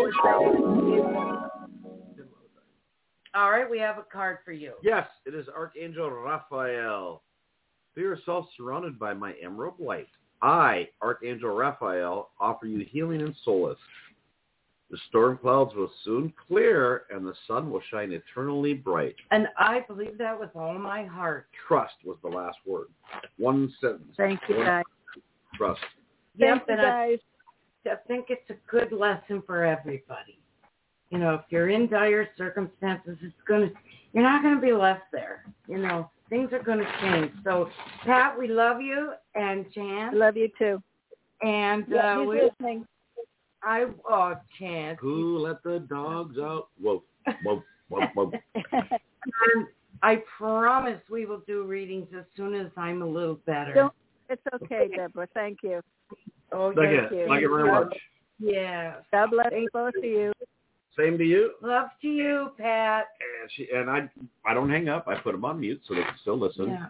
was saying- All right, we have a card for you. Yes, it is Archangel Raphael. Feel yourself surrounded by my emerald light. I, Archangel Raphael, offer you healing and solace. The storm clouds will soon clear, and the sun will shine eternally bright. And I believe that with all my heart. Trust was the last word. One sentence. Thank you, One guys. Trust. Thank Yep, you, and I, guys. I think it's a good lesson for everybody. You know, if you're in dire circumstances, it's gonna you're not gonna be left there. You know, things are gonna change. So, Pat, we love you, and Chance, Love you too. and Yeah, uh, he's we, listening. I oh Chance, Who let the dogs out? Whoa, whoa, whoa, whoa. and I promise we will do readings as soon as I'm a little better. Don't, it's okay, Deborah. Thank you. Oh, Thank yes. you. you. Thank you very much. Yes. God bless Thank both of you. Same to you. Love to you, Pat. And, she, and I I don't hang up. I put them on mute so they can still listen. Yeah.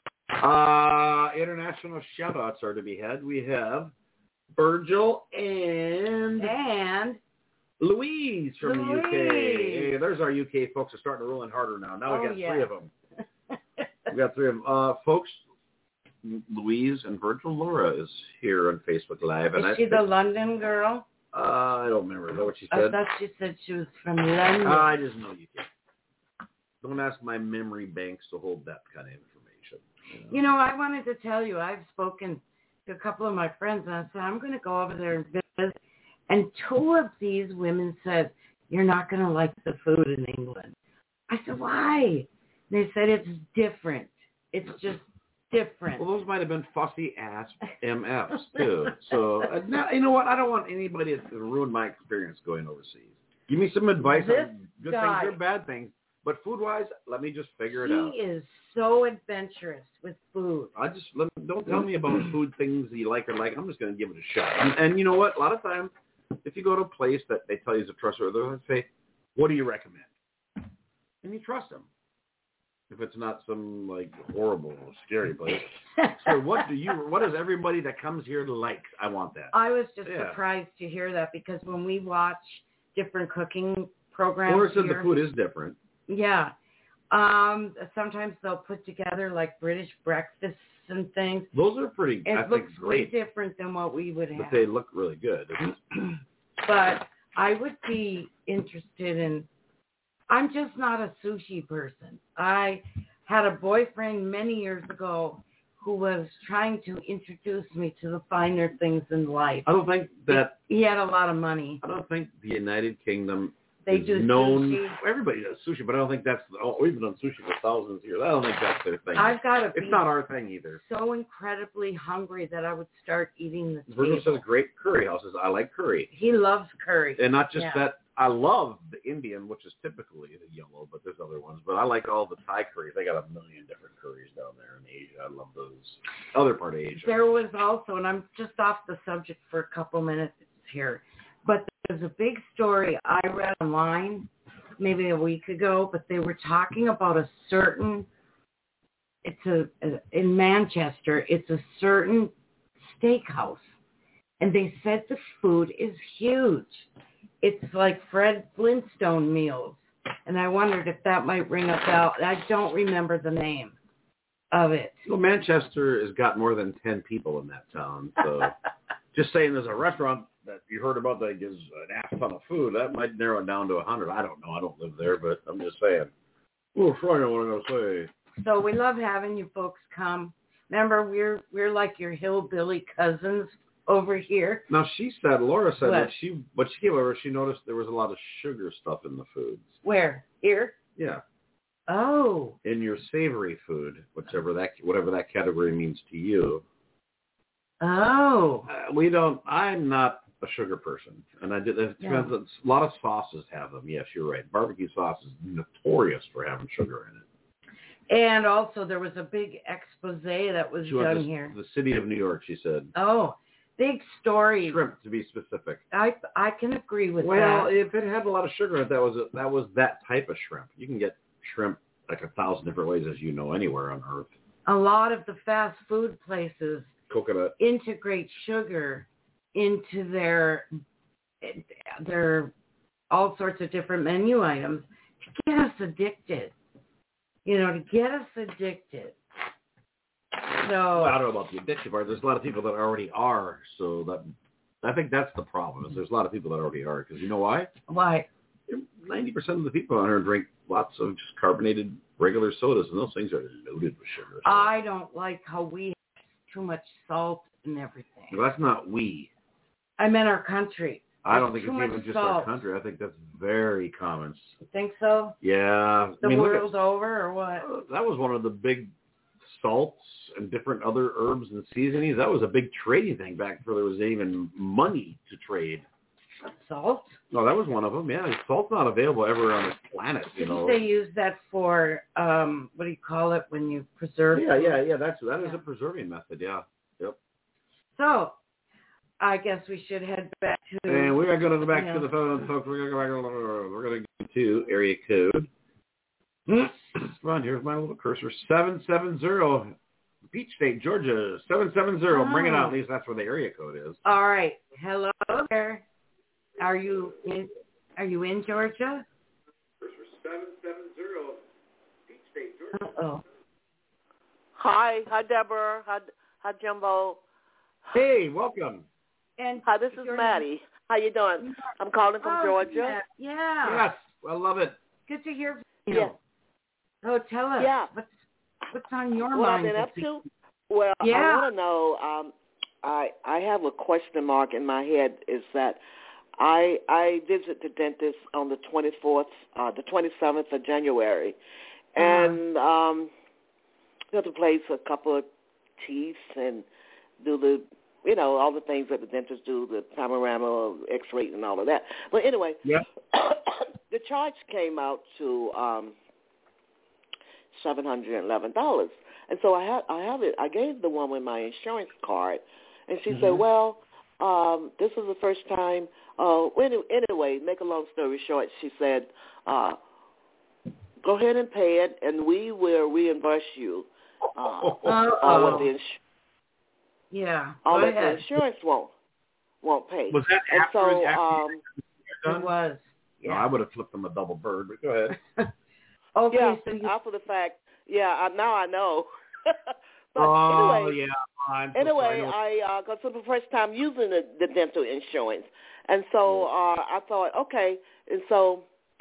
Uh, international shout-outs are to be had. We have Virgil and And Louise from the U K. Louise. Hey, there's our U K folks are starting to roll in harder now. Now Oh, we got yeah. three of them. We got three of them. Uh, folks, Louise and Virgil, Laura is here on Facebook Live. And Is I, she the London girl? Uh, I don't remember. Is that what she I said? thought she said she was from London. Uh, I just know you can. Don't ask my memory banks to hold that kind of information. You know, You know, I wanted to tell you, I've spoken to a couple of my friends, and I said, I'm going to go over there and visit. And two of these women said, you're not going to like the food in England. I said, why? They said, it's different. It's just different. Well, those might have been fussy ass M Fs too. So uh, now, you know what? I don't want anybody to ruin my experience going overseas. Give me some advice This on good guy- things or bad things. But food-wise, let me just figure it out. He is so adventurous with food. I just let, don't tell me about food things that you like or like. I'm just going to give it a shot. And, and you know what? A lot of times, if you go to a place that they tell you is a trustworthy, they'll say, "What do you recommend?" And you trust them. if it's not some like horrible, scary place. So what do you? What does everybody that comes here like? I want that. I was just yeah. surprised to hear that because when we watch different cooking programs, or said here, the food is different. Yeah, um, sometimes they'll put together like British breakfasts and things. Those are pretty. It I looks think great. way different than what we would have. But they look really good. But I would be interested in. I'm just not a sushi person. I had a boyfriend many years ago who was trying to introduce me to the finer things in life. I don't think that he had a lot of money. I don't think the United Kingdom they is do known. Sushi. Everybody does sushi, but I don't think that's. Oh, we've done sushi for thousands of years. I don't think that's their thing. I've got to It's be not our thing either. so incredibly hungry that I would start eating the Virgil table. says great curry houses. I like curry. He loves curry. And not just yeah. that. I love the Indian, which is typically the yellow, but there's other ones. But I like all the Thai curries. They got a million different curries down there in Asia. I love those. Other part of Asia. There was also, and I'm just off the subject for a couple minutes here, but there's a big story I read online maybe a week ago, but they were talking about a certain, it's a, in Manchester, it's a certain steakhouse. And they said the food is huge. It's like Fred Flintstone meals. And I wondered if that might ring a bell. I don't remember the name of it. Well, Manchester has got more than ten people in that town. So just saying there's a restaurant that you heard about that gives an ass ton of food, that might narrow it down to one hundred. I don't know. I don't live there, but I'm just saying. Oh, Friday, what am I going to say? So we love having you folks come. Remember, we're we're like your hillbilly cousins over here. Now, she said, Laura said what? that she, what she came over, she noticed there was a lot of sugar stuff in the foods. Where? Here? Yeah. Oh. In your savory food, whichever that, whatever that category means to you. Oh. Uh, we don't, I'm not a sugar person. And I did, it depends, Yeah. a lot of sauces have them. Yes, you're right. Barbecue sauce is notorious for having sugar in it. And also there was a big expose that was She went done to here. the city of New York, she said. Oh. Big story. Shrimp, to be specific. I I can agree with well, that. if it had a lot of sugar in it, that was a, that was that type of shrimp. You can get shrimp like a thousand different ways, as you know, anywhere on Earth. A lot of the fast food places Coconut. integrate sugar into their their all sorts of different menu items to get us addicted. You know, to get us addicted. So Well, I don't know about the addictive part. There's a lot of people that already are, so that I think that's the problem. Is there's a lot of people that already are, because you know why? why? Ninety percent of the people on here drink lots of just carbonated regular sodas, and those things are loaded with sugar. So. I don't like how we have too much salt and everything. Well, that's not we. I meant our country. I don't There's think too it's much even just salt. our country. I think that's very common. You think so? Yeah. The I mean, look world at, over or what? uh, that was one of the big salts and different other herbs and seasonings. That was a big trading thing back before there was even money to trade. Salt? No, that was one of them. Yeah, salt's not available everywhere on this planet. You Didn't know. they use that for um what do you call it when you preserve? Yeah, food? yeah, yeah. That's that is Yeah. a preserving method. Yeah. Yep. So, I guess we should head back to. And we are going to go back Yeah. to the phone, folks. We're going to go back. We're going to go to area code. Come on, here's my little cursor. Seven seven zero, Peach State, Georgia. Seven seven zero. Bring it out. At least that's where the area code is. All right. Hello there. Are you in? Are you in Georgia? Seven seven zero, Peach State, Georgia. Uh oh. Hi, hi Deborah, hi, hi Jumbo. Hey, welcome. And Hi, this is your- Maddie. How you doing? I'm calling from Oh, Georgia. Yeah. yeah. Yes, I love it. Good to hear from you. Yeah. Oh, tell us. Yeah. What's what's on your What I've mind? been this up week? to? Well, Yeah. I want to know. Um, I I have a question mark in my head. Is that I I visit the dentist on the twenty-fourth, uh, the twenty-seventh of January, and um, you have to place a couple of teeth and do the, you know, all the things that the dentists do, the panorama, X-ray, and all of that. But anyway, Yeah. the charge came out to um, seven hundred eleven dollars, and so I have I have it. I gave the woman my insurance card, and she Mm-hmm. said, "Well, um, this is the first time." Uh, anyway, anyway, make a long story short, she said, uh, go ahead and pay it, and we will reimburse you uh, uh, what the ins- yeah, all go that ahead. the insurance won't won't pay. Was that and after, so, after um, it was. Yeah. No, I would have flipped them a double bird, but go ahead. Okay, yeah, so you... after the fact, yeah, I, now I know. but oh, anyway, yeah. I'm so anyway, sorry. I uh, got to the first time using the, the dental insurance, and so uh, I thought, okay, and so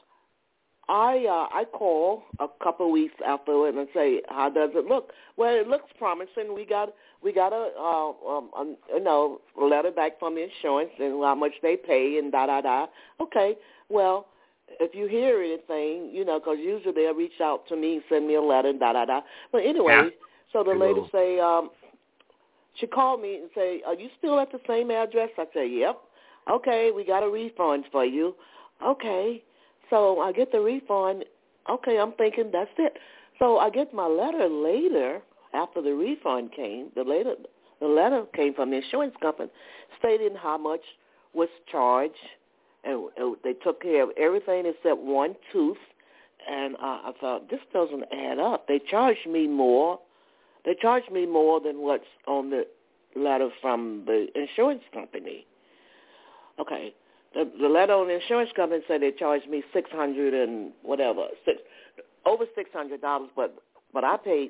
I uh, I call a couple of weeks after and I say, how does it look? Well, it looks promising. We got we got a, uh, um, a you know a letter back from the insurance and how much they pay and da da da. Okay, well, if you hear anything, you know, because usually they'll reach out to me and send me a letter and da da da. But anyway, Yeah, so the lady will. say, um, she called me and say, are you still at the same address? I say, yep. Okay, we got a refund for you. Okay. So I get the refund. Okay, I'm thinking that's it. So I get my letter later after the refund came. The later, the letter came from the insurance company stating how much was charged, and, and they took care of everything except one tooth. And uh, I thought, this doesn't add up. They charged me more. They charged me more than what's on the letter from the insurance company. Okay. The, the letter on the insurance company said they charged me six hundred and whatever, six, over six hundred dollars, but but I paid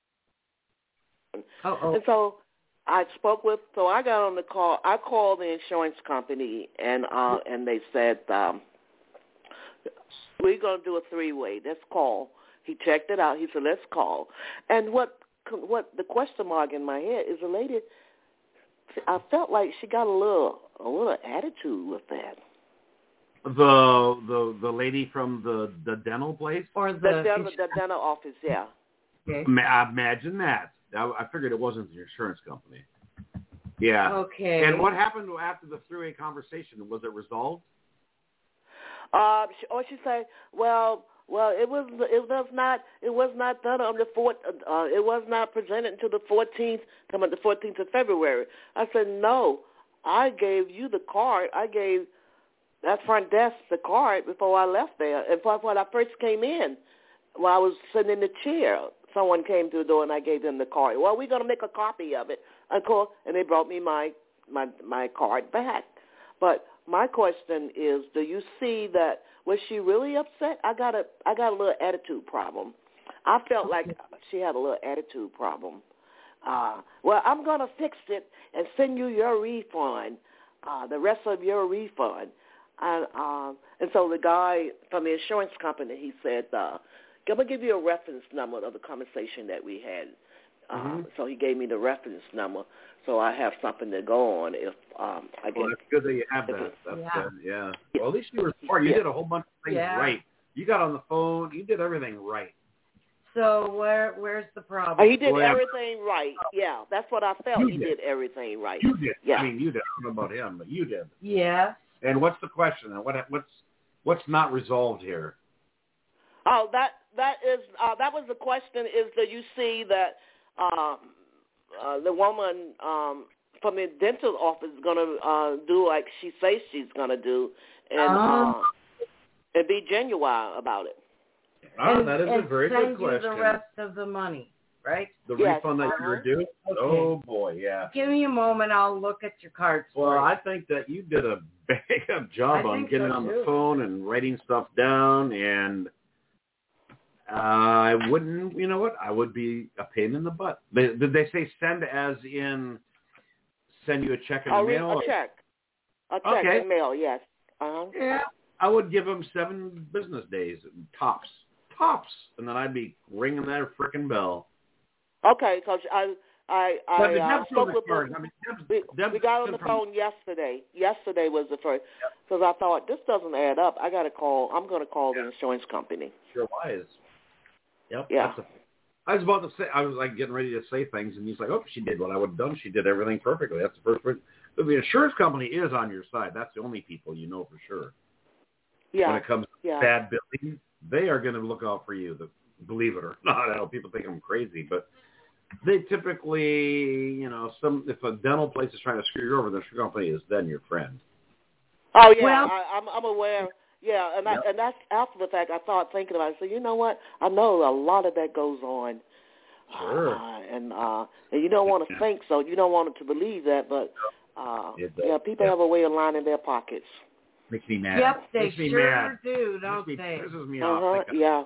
seven. Uh-oh. And so I spoke with, so I got on the call. I called the insurance company, and uh, and they said um, we're gonna do a three way. Let's call. He checked it out. He said, let's call. And what what the question mark in my head is, a lady. I felt like she got a little a little attitude with that. The the the lady from the, the dental place? Or the, The dental, the dental office, yeah. Okay. Ma- imagine that. I, I figured it wasn't the insurance company. Yeah. Okay. And what happened after the three-way conversation? Was it resolved? Uh, she, or she said, well, well, it was it was not it was not done on the fourth. Uh, it was not presented until the fourteenth, come on the fourteenth of February. I said, no, I gave you the card. I gave that front desk the card before I left there. In fact, when I first came in, while I was sitting in the chair, someone came to the door and I gave them the card. Well, we're gonna make a copy of it. I called and they brought me my my my card back. But my question is, do you see that, was she really upset? I got a I got a little attitude problem. I felt like she had a little attitude problem. Uh, well, I'm going to fix it and send you your refund, uh, the rest of your refund. And, uh, and so the guy from the insurance company, he said, uh, I'm going to give you a reference number of the conversation that we had. Uh, Mm-hmm. So he gave me the reference number, so I have something to go on if um, I get. Well, that's good that you have that. That's Yeah. good. Yeah. Well, at least you were smart. You Yeah. did a whole bunch of things Yeah. right. You got on the phone. You did everything right. So where where's the problem? Uh, he did Well, yeah. everything right. Yeah, that's what I felt. You He did. did everything right. You did. Yeah. I mean, you did. I don't know about him, but you did. Yes. And what's the question? And what what's what's not resolved here? Oh, that that is uh, that was the question. Is that you see that um, uh, the woman um, from the dental office is going to uh, do like she says she's going to do, and Um. uh, and be genuine about it. Ah, and, that is and a very send good question. you the rest of the money, right? The Yes, refund that you were uh-huh. due? Okay. Oh, boy, yeah. Give me a moment. I'll look at your cards. Well, for you. I think that you did a big up job I on think getting so, on the too. phone and writing stuff down, and uh, I wouldn't, you know what, I would be a pain in the butt. They, did they say send as in send you a check in Oh, the re- mail? a check, a check Okay. in mail. Yes. Uh-huh. Yeah, I would give them seven business days, tops, tops, and then I'd be ringing that frickin' bell. Okay, because I I But I the uh, Deb's spoke on the with card. them. I mean, Deb's, We, Deb's we got on the from- phone yesterday. Yesterday was the first, because I thought this doesn't add up. I got to call. I'm going to call the insurance company. Sure wise. Yep. Yeah. That's a, I was about to say, I was like getting ready to say things, and he's like, "Oh, she did what I would have done. She did everything perfectly." That's the first word. But the insurance company is on your side. That's the only people you know for sure. Yeah. When it comes to yeah. bad billing, they are going to look out for you. The, believe it or not, I know people think I'm crazy, but they typically, you know, some if a dental place is trying to screw you over, the insurance company is then your friend. Oh yeah. Well- I, I'm I'm aware. Yeah, and yep. I, and that's after the fact. I started thinking about it. So you know what? I know a lot of that goes on. Sure. Uh, and uh, and you don't want to think so. You don't want to believe that, but uh, yeah, people yep. have a way of lining their pockets. Makes me mad. Yep, they Makes me sure mad. do, don't Makes me, they? pisses me Uh-huh, off. yeah.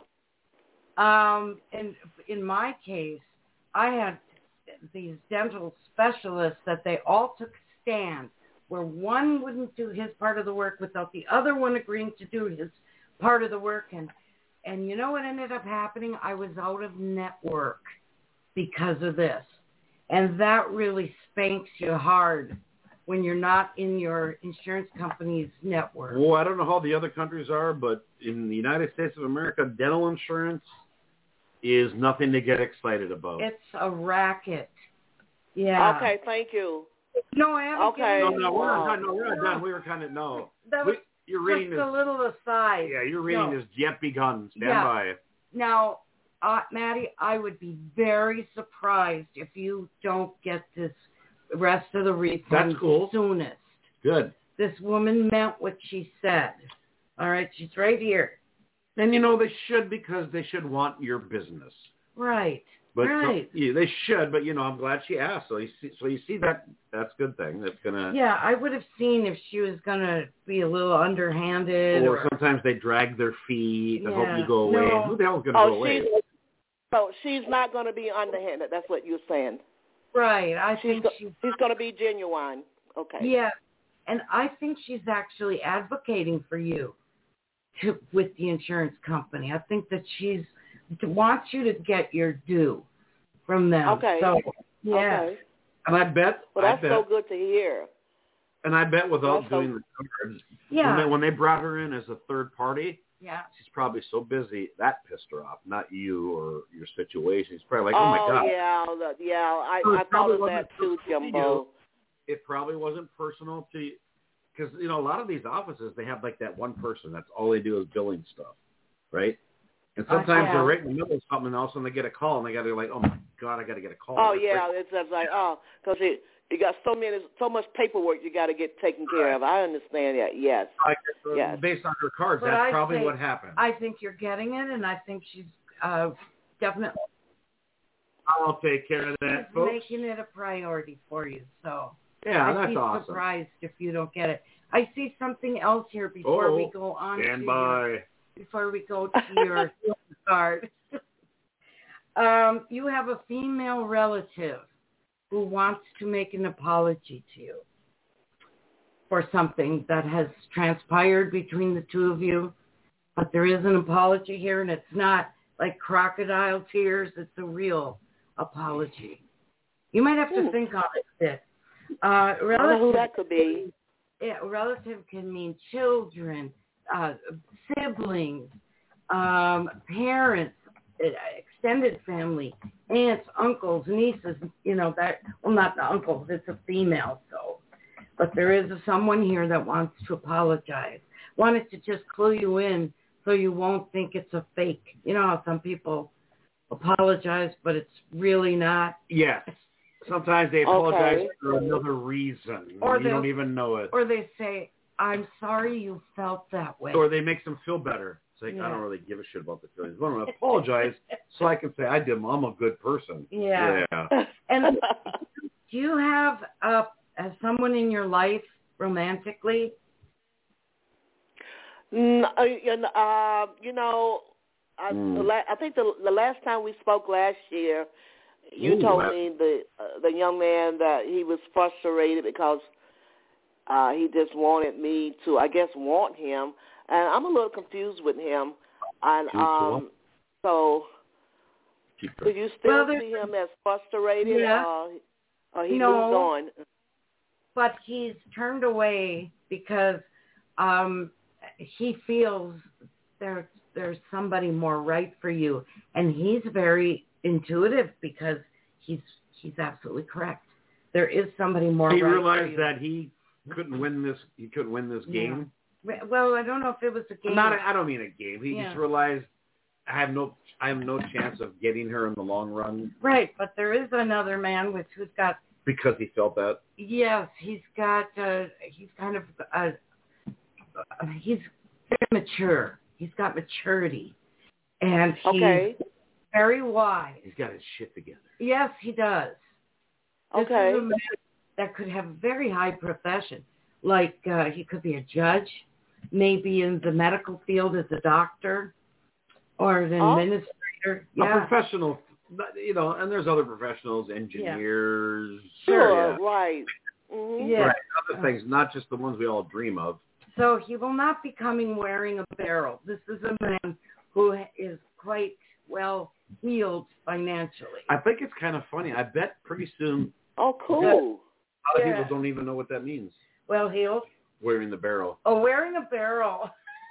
Um, in in my case, I had these dental specialists that they all took a stand where one wouldn't do his part of the work without the other one agreeing to do his part of the work, and and you know what ended up happening? I was out of network because of this, and that really spanks you hard when you're not in your insurance company's network. Well, I don't know how the other countries are, but in the United States of America, dental insurance is nothing to get excited about. It's a racket. Yeah. Okay, thank you. No, I haven't. Okay. No, no, we're Wow. not, no, we're not done. We were kind of, no. That we, was you're reading just this. a little aside. Yeah, you're reading No. this yet begun. Stand Yeah. by. Now, uh, Maddie, I would be very surprised if you don't get this rest of the refund That's cool. soonest. Good. This woman meant what she said. All right, she's right here. And, you know, they should because they should want your business. Right. But right. So, yeah, they should, but, you know, I'm glad she asked. So you see, so you see that that's a good thing. That's going to... Yeah, I would have seen if she was going to be a little underhanded. Or, or sometimes they drag their feet to Yeah. hope you go away. No. Who the hell's going to Oh, go away? she's, so she's not going to be underhanded. That's what you're saying. Right. I She's think go, she's... she's going to be genuine. Okay. Yeah, and I think she's actually advocating for you to, with the insurance company. I think that she's wants you to get your due from them. Okay. So, yeah. Okay. And I bet... Well, that's I bet, so good to hear. And I bet without That's so- doing the cards, Yeah. when, they, when they brought her in as a third party, Yeah. she's probably so busy, that pissed her off, not you or your situation. She's probably like, oh, my God. yeah, the, yeah. I, So it I thought probably of that wasn't too, personal to Jumbo. you. It probably wasn't personal to you. Because, you know, a lot of these offices, they have like that one person. That's all they do is billing stuff, right? And sometimes Uh, yeah. they're right in the middle of something, and all of a sudden they get a call, and they got to be like, oh, my God, I got to get a call. Oh, It's yeah. like, It's just like, oh, because you, you got so many, so much paperwork you got to get taken care of. I understand that, yes. like, uh, Yes. based on her cards, But that's I probably say- what happened. I think you're getting it, and I think she's uh, definitely I'll take care of that, she's folks. making it a priority for you. So Yeah, I'd that's be awesome. surprised if you don't get it. I see something else here before Oh, we go on stand to by. your, before we go to your card. um, you have a female relative who wants to make an apology to you for something that has transpired between the two of you, but there is an apology here, and it's not like crocodile tears. It's a real apology. You might have to Hmm. think on it a bit. Uh, I don't know who relative, that could be. yeah, relative can mean children, uh, siblings, um, parents, uh, extended family, aunts, uncles, nieces. You know that. Well, not the uncles. It's a female, so. But there is someone here that wants to apologize. Wanted to just clue you in so you won't think it's a fake. You know how some people apologize, but it's really not. Yes. Sometimes they apologize Okay. for another reason. Or you they'll- don't even know it. Or they say, I'm sorry you felt that way. Or they make them feel better. It's like, Yeah. I don't really give a shit about the feelings. I'm going to apologize so I can say I did. I'm a good person. Yeah. Yeah. And do you have uh, as someone in your life romantically? Mm, uh, you know, uh, you know I, Mm. the la- I think the, the last time we spoke last year, you Ooh, told that- me the uh, the young man that he was frustrated because uh, he just wanted me to, I guess, want him, and I'm a little confused with him. And Confused to um, so, Keep do going. you still Well, there's- see him as frustrated, Yeah. or, or he No. moved on? But he's turned away because um, he feels there there's somebody more right for you, and he's very intuitive because he's he's absolutely correct. There is somebody more He right for realized you. that he couldn't win this. He couldn't win this Yeah. game. Well, I don't know if it was a game. Not. A, I don't mean a game. He Yeah. just realized I have no. I have no chance of getting her in the long run Right, but there is another man with who's got. because he felt that. Yes, he's got. Uh, he's kind of. Uh, he's mature. He's got maturity. And he's Okay. very wise. He's got his shit together. Yes, he does. This Okay. is a man that could have a very high profession. Like uh, he could be a judge, maybe in the medical field as a doctor or an Oh. administrator. A Yeah. professional, you know, and there's other professionals, engineers. Sure, yeah. right. Mm-hmm. Yeah. Right, other things, not just the ones we all dream of. So he will not be coming wearing a barrel. This is a man who is quite well healed financially. I think it's kind of funny. I bet pretty soon Oh, cool. a lot of Yeah. people don't even know what that means, Well healed. wearing the barrel. Oh, wearing a barrel.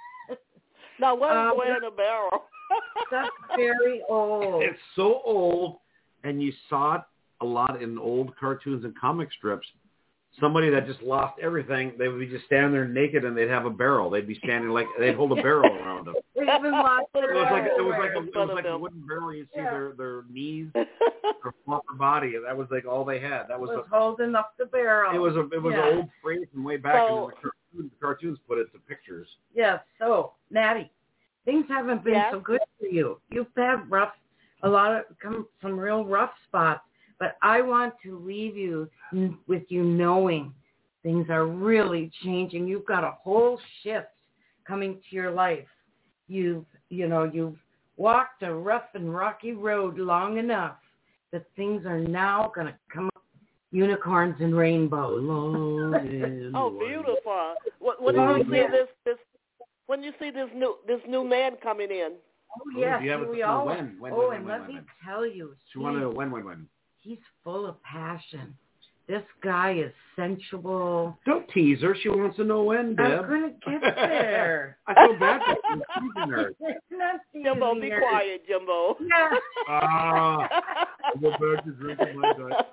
Now, what is Um, wearing a barrel? That's very old. It's so old, and you saw it a lot in old cartoons and comic strips. Somebody that just lost everything, they would be just standing there naked, and they'd have a barrel. They'd be standing like they'd hold a barrel around them. They even lost It their It was like it was underwear. like a, it was like a wooden barrel. You'd see Yeah. their their knees, their upper body. That was like all they had. That was, was a, holding up the barrel. it was a it was Yeah. an old phrase from way back, So- and the cartoons, the cartoons put it to pictures. Yes. So, Maddie, things haven't been Yes? so good for you. You've had rough, a lot of come some real rough spots. But I want to leave you n- with you knowing things are really changing. You've got a whole shift coming to your life. You've, you know, you've walked a rough and rocky road long enough that things are now going to come up unicorns and rainbows. Oh, beautiful. What, when Oh, did you see yeah. this? This when you see this new this new man coming in? Oh, Oh, yes, do you have we a- all. when, when, oh, when, and when, let when, me when? tell you, She wanted to he's, when when when. he's full of passion. This guy is sensual. Don't tease her. She wants to know when, Deb. I'm going to get there. I feel bad for you teasing her. Not Jimbo, teasing be her. quiet, Jimbo. Yeah. Ah, I'll go back to drinking my diet.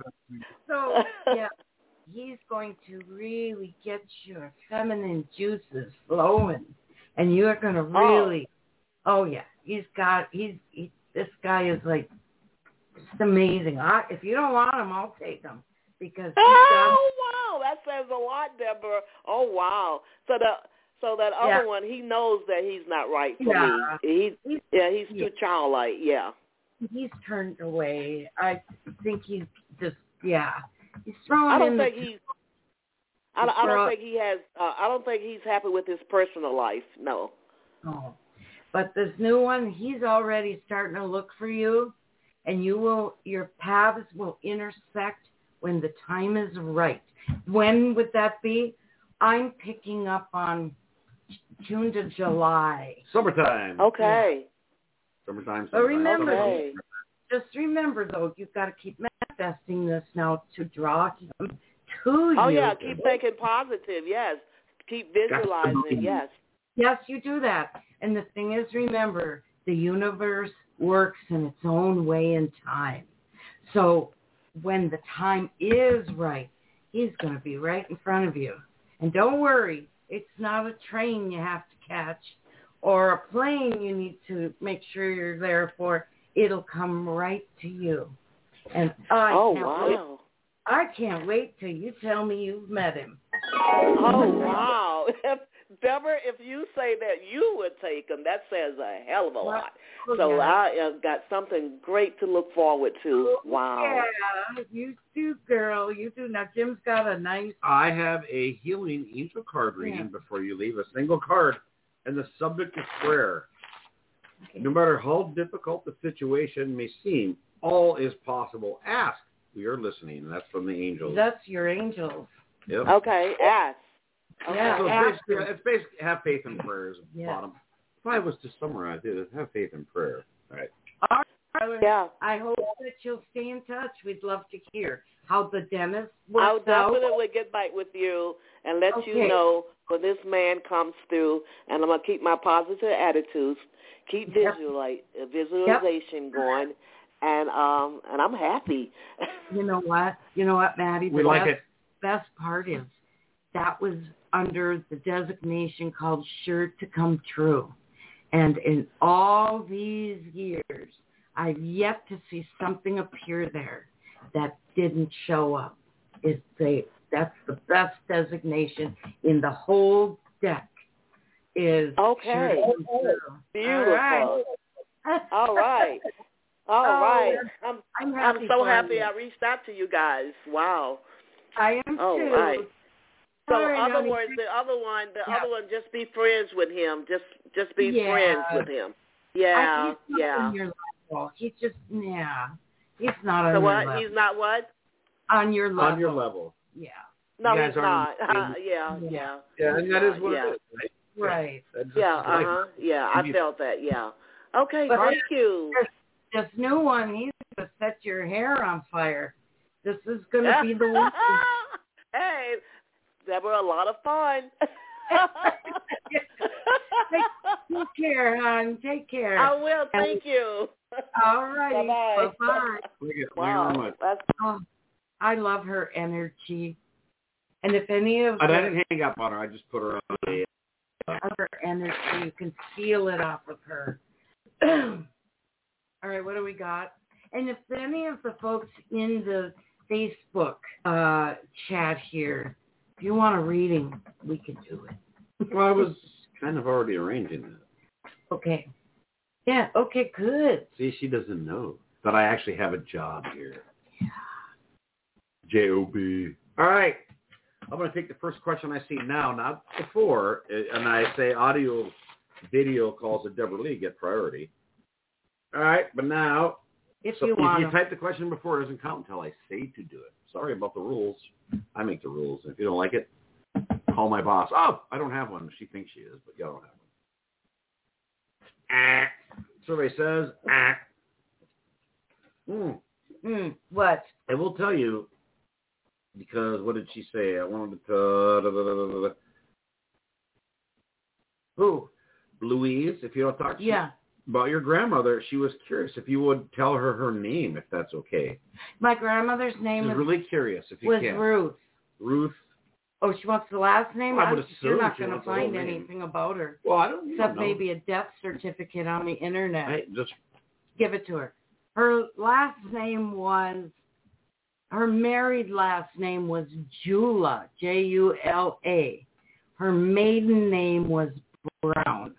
So, yeah, he's going to really get your feminine juices flowing. And you're going to really, oh, oh yeah, he's got, he's, he, this guy is like, it's amazing. I, if you don't want him, I'll take him. Because he's got, Oh wow, that says a lot, Deborah. Oh wow. So the so that other Yeah. one, he knows that he's not right for Yeah. me. He He's- yeah, he's yeah. too childlike. Yeah. he's turned away. I think he's just, yeah. He's throwing I don't in think the, he's. I, don't- I Throw- don't think he has. Uh, I don't think he's happy with his personal life. No. Oh. But this new one, he's already starting to look for you, and you will, your paths will intersect when the time is right. When would that be? I'm picking up on June to July. Summertime. Okay. Summertime. But summertime, remember, summertime. Okay. Just remember, though, you've got to keep manifesting this now to draw him to you. Oh yeah, keep thinking positive. Yes. Keep visualizing. Yes. Yes, you do that. And the thing is, remember, the universe works in its own way and time. So when the time is right, he's going to be right in front of you. And don't worry, it's not a train you have to catch or a plane you need to make sure you're there for. It'll come right to you. And I Oh can't wait. wow. I can't wait till you tell me you've met him. Oh wow. Deborah, if you say that you would take him, that says a hell of a lot. Oh, So yeah. I have got something great to look forward to. Wow. Yeah, you do, girl. You do. Now, Jim's got a nice... I have a healing angel card reading Yeah. before you leave. A single card, and the subject is prayer. Okay. No matter how difficult the situation may seem, all is possible. Ask. We are listening. And that's from the angels. That's your angels. Yep. Okay, ask. Yeah, So ask basically, them. it's basically have faith in prayer is at the Yeah. bottom. If I was to summarize it, it's have faith in prayer. All right. All right. Yeah. I hope that you'll stay in touch. We'd love to hear how the dentist works I'll out. definitely get back with you and let Okay. you know when this man comes through, and I'm going to keep my positive attitudes, keep Yep. visualize, uh, visualization going, and um and I'm happy. You know what? You know what, Maddie? We the like best, it. best part is that was under the designation called Sure to Come True. And in all these years, I've yet to see something appear there that didn't show up. It's a, that's the best designation in the whole deck. is Okay. sure. Beautiful. All right. All right. All oh, right. I'm I'm, I'm happy so for happy you. I reached out to you guys. Wow. I am All too. right. So, All right, other honey. words, the other one, the Yeah. other one, just be friends with him. Just, just be Yeah. friends with him. Yeah, I, he's not yeah. on your level. He's just, yeah. He's not on So your what? level. He's not what? On your level. On your level. Yeah. No, You he's guys aren't not. Uh, yeah, Yeah. yeah. Yeah, and that is what yeah. it is, right? Right. That's just Yeah, life. uh huh. Yeah, I felt that. Yeah. Okay, But thank you. This new one, he's going to set your hair on fire. This is going to be the one. Hey, that were a lot of fun. Take care, hon. Take care. I will. Thank you. All right. Bye-bye. Bye-bye. Thank you Wow. very much. That's, Oh, I love her energy. And if any of I the, didn't hang up on her. I just put her on a... of her energy, you can feel it off of her. All right, what do we got? And if any of the folks in the Facebook uh, chat here, if you want a reading, we can do it. Well, I was kind of already arranging that. Okay. Yeah, okay, good. See, she doesn't know that I actually have a job here. Yeah. J O B. All right. I'm going to take the first question I see now, not before, and I say audio, video calls to Deborah Lee get priority. All right, but now, If so you if want you to. type the question before, it doesn't count until I say to do it. Sorry about the rules. I make the rules. If you don't like it, call my boss. Oh, I don't have one. She thinks she is, but y'all don't have one. Ah. Survey says, ah. Hmm. Mm, what? I will tell you, because what did she say? I wanted to... Da, da, da, da, da. Who? Louise, if you don't talk to Yeah. about your grandmother, she was curious if you would tell her her name, if that's okay. My grandmother's name She's was, really curious, if you was can. Ruth. Ruth. Oh, she wants the last name? Well, I would I'm- assume You're not she going to wants the whole find name. anything about her. Well, I don't, you Except don't know. maybe a death certificate on the internet. I just Give it to her. Her last name was, her married last name was Jula, J U L A. Her maiden name was Brown.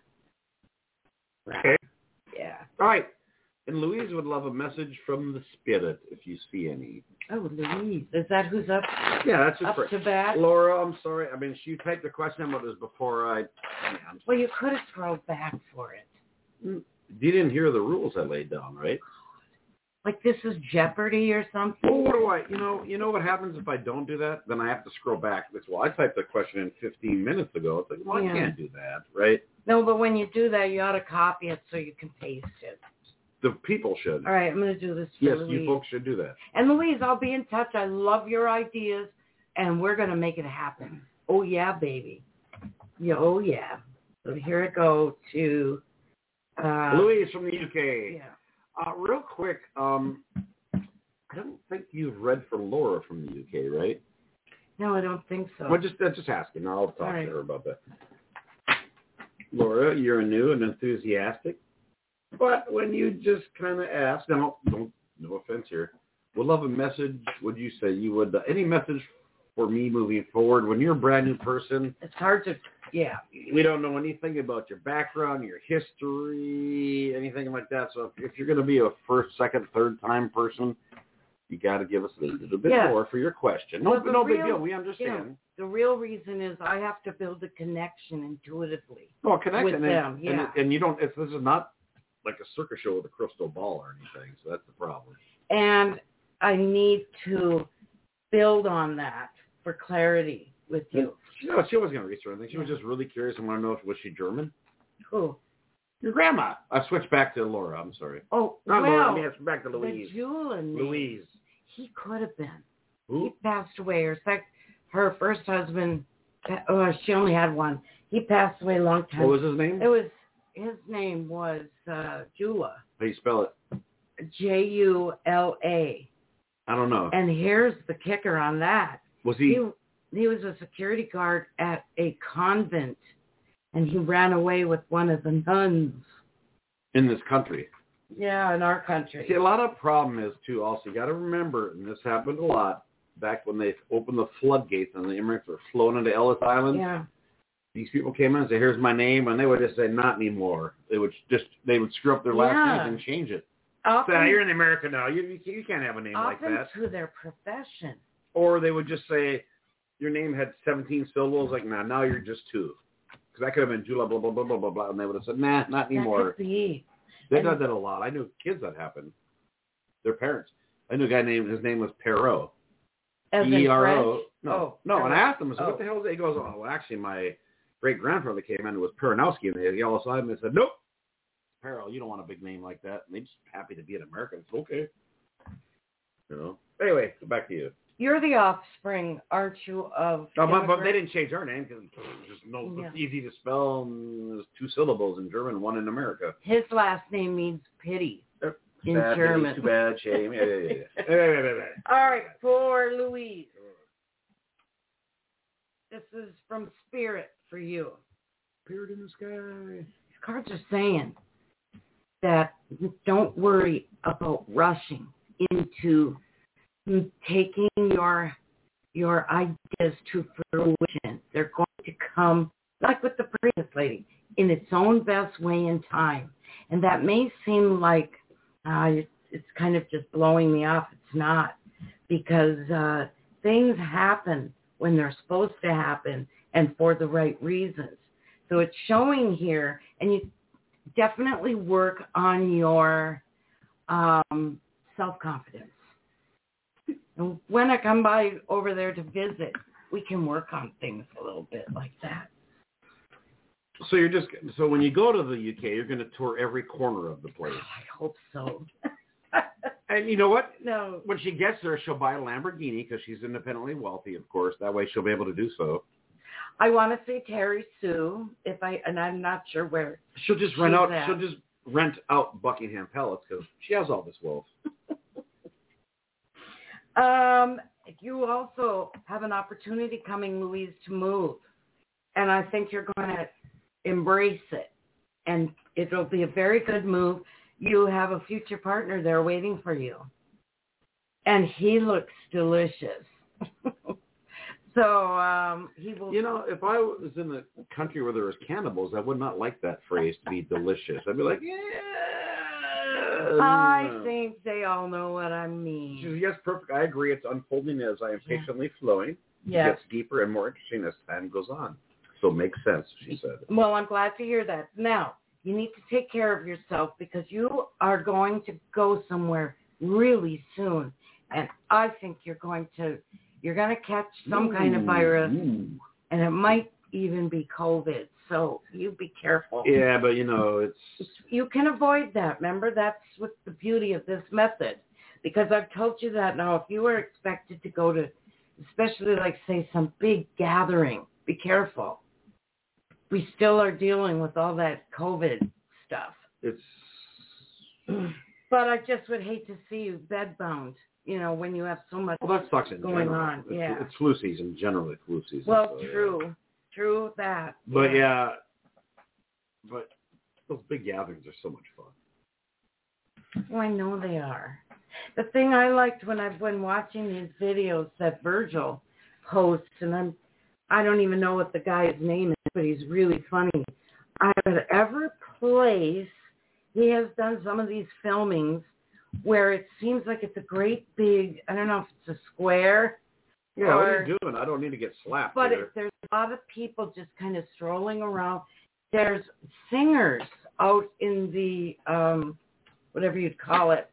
Okay. Yeah. All right. And Louise would love a message from the spirit, if you see any. Oh, Louise. Is that who's up, Yeah, that's just up for to bat? Laura, I'm sorry. I mean, she typed the question, but it was before I... Yeah, I'm Well, you could have scrolled back for it. You didn't hear the rules I laid down, right? Like this is Jeopardy or something? Well, what do I, you know, you know what happens if I don't do that? Then I have to scroll back. It's, well, I typed the question in fifteen minutes ago. It's like, well, Yeah. I can't do that, right? No, but when you do that, you ought to copy it so you can paste it. The people should. All right, I'm going to do this for Yes, Louise. you folks should do that. And Louise, I'll be in touch. I love your ideas, and we're going to make it happen. Oh, yeah, baby. Yeah, oh, yeah. So here it go to... Uh, Louise from the U K. Yeah. Uh, real quick, um, I don't think you've read for Laura from the U K, right? No, I don't think so. Well, just uh, just asking. I'll talk All right. to her about that. Laura, you're new and enthusiastic, but when you just kind of ask, now, don't, no offense here, would love a message. Would you say you would uh, any message for me moving forward when you're a brand new person? It's hard to, yeah. We don't know anything about your background, your history, anything like that. So if, if you're going to be a first, second, third time person, you got to give us a little bit Yeah. more for your question. No, Well, the no big real- deal. We Yeah, understand. the real reason is I have to build a connection intuitively. Well, connection, with and, them, and, yeah. and you don't. It's, this is not like a circus show with a crystal ball or anything. So that's the problem. And I need to build on that for clarity with you. She, no, she wasn't going to research anything. She was just really curious and want to know if was she German. Who? Your grandma. I switched back to Laura. I'm sorry. Oh, Not well, Laura. I mean, it's back to Louise. the Jula name. Louise. He could have been. Who? He passed away. Her sec- her first husband, oh, she only had one. He passed away a long time. What was his name? It was, his name was uh, Jula. How do you spell it? J U L A. I don't know. And here's the kicker on that. Was he? He, he was a security guard at a convent, and he ran away with one of the nuns. In this country? Yeah, in our country. See, a lot of problem is, too, also, you got to remember, and this happened a lot, back when they opened the floodgates and the immigrants were flown into Ellis Island. Yeah. these people came in and said, here's my name, and they would just say, not anymore. They would just, they would screw up their last Yeah. name and change it. Often, Say, you're in America now. You, you can't have a name like often that. to their profession. Or they would just say, your name had seventeen syllables. Like, nah, now you're just two. Because that could have been Jula, blah, blah, blah, blah, blah, blah. And they would have said, nah, not anymore. That could be. They And- did that a lot. I knew kids that happened. Their parents. I knew a guy named, his name was Perot. As in E R O. French? No, Oh, no. And I asked him, I said, oh. what the hell is it? He goes, oh, well, actually, my great-grandfather came in, and it was Peronowski, and they yelled aside, and they said, nope, Perot, you don't want a big name like that. And they're just happy to be an American. It's okay. You know? Anyway, back to you. You're the offspring, aren't you, of No, but, but they immigrants? didn't change our name because it's just no, Yeah. it's easy to spell, and there's two syllables in German, one in America. His last name means pity in bad, German. Too bad, shame. Yeah, yeah, yeah. yeah. yeah, yeah, yeah, yeah. All right, for Louise. This is from Spirit for you. Spirit in the sky. These cards are saying that don't worry about rushing into taking your your ideas to fruition. They're going to come, like with the previous lady, in its own best way and time. And that may seem like uh, it's kind of just blowing me off. It's not, because uh, things happen when they're supposed to happen and for the right reasons. So it's showing here, and you definitely work on your um, self-confidence. And when I come by over there to visit, we can work on things a little bit like that. So you're just so when you go to the U K, you're going to tour every corner of the place. I hope so. And you know what? No. When she gets there, she'll buy a Lamborghini because she's independently wealthy, of course. That way, she'll be able to do so. I want to say Terry Sue, if I and I'm not sure where. She'll just rent She's out. at. She'll just rent out Buckingham Palace because she has all this wealth. Um, you also have an opportunity coming, Louise, to move. And I think you're going to embrace it. And it'll be a very good move. You have a future partner there waiting for you. And he looks delicious. So um, he will... You know, if I was in a country where there was cannibals, I would not like that phrase to be delicious. I'd be like, yeah. I think they all know what I mean. She says, yes, perfect. I agree. It's unfolding as I am patiently flowing. Yes. It gets deeper and more interesting as time goes on. So it makes sense, she said. Well, I'm glad to hear that. Now, you need to take care of yourself because you are going to go somewhere really soon. And I think you're going to you're going to catch some Ooh, kind of virus, ooh. and it might even be COVID. So you be careful. Yeah, but, you know, it's... You can avoid that. Remember, that's what's the beauty of this method. Because I've told you that now, if you were expected to go to, especially like, say, some big gathering, be careful. We still are dealing with all that COVID stuff. It's... But I just would hate to see you bedbound, you know, when you have so much Well, that sucks in going general. on. It's, Yeah. it's flu season, generally flu season. Well, so, true. Yeah. True that. But, yeah, but those big gatherings are so much fun. Oh, I know they are. The thing I liked when I've been watching these videos that Virgil posts, and I'm, I don't even know what the guy's name is, but he's really funny. Out of every place, he has done some of these filmings where it seems like it's a great big, I don't know if it's a square. Yeah, or, what are you doing? I don't need to get slapped But here. it, there's a lot of people just kind of strolling around. There's singers out in the, um, whatever you'd call it.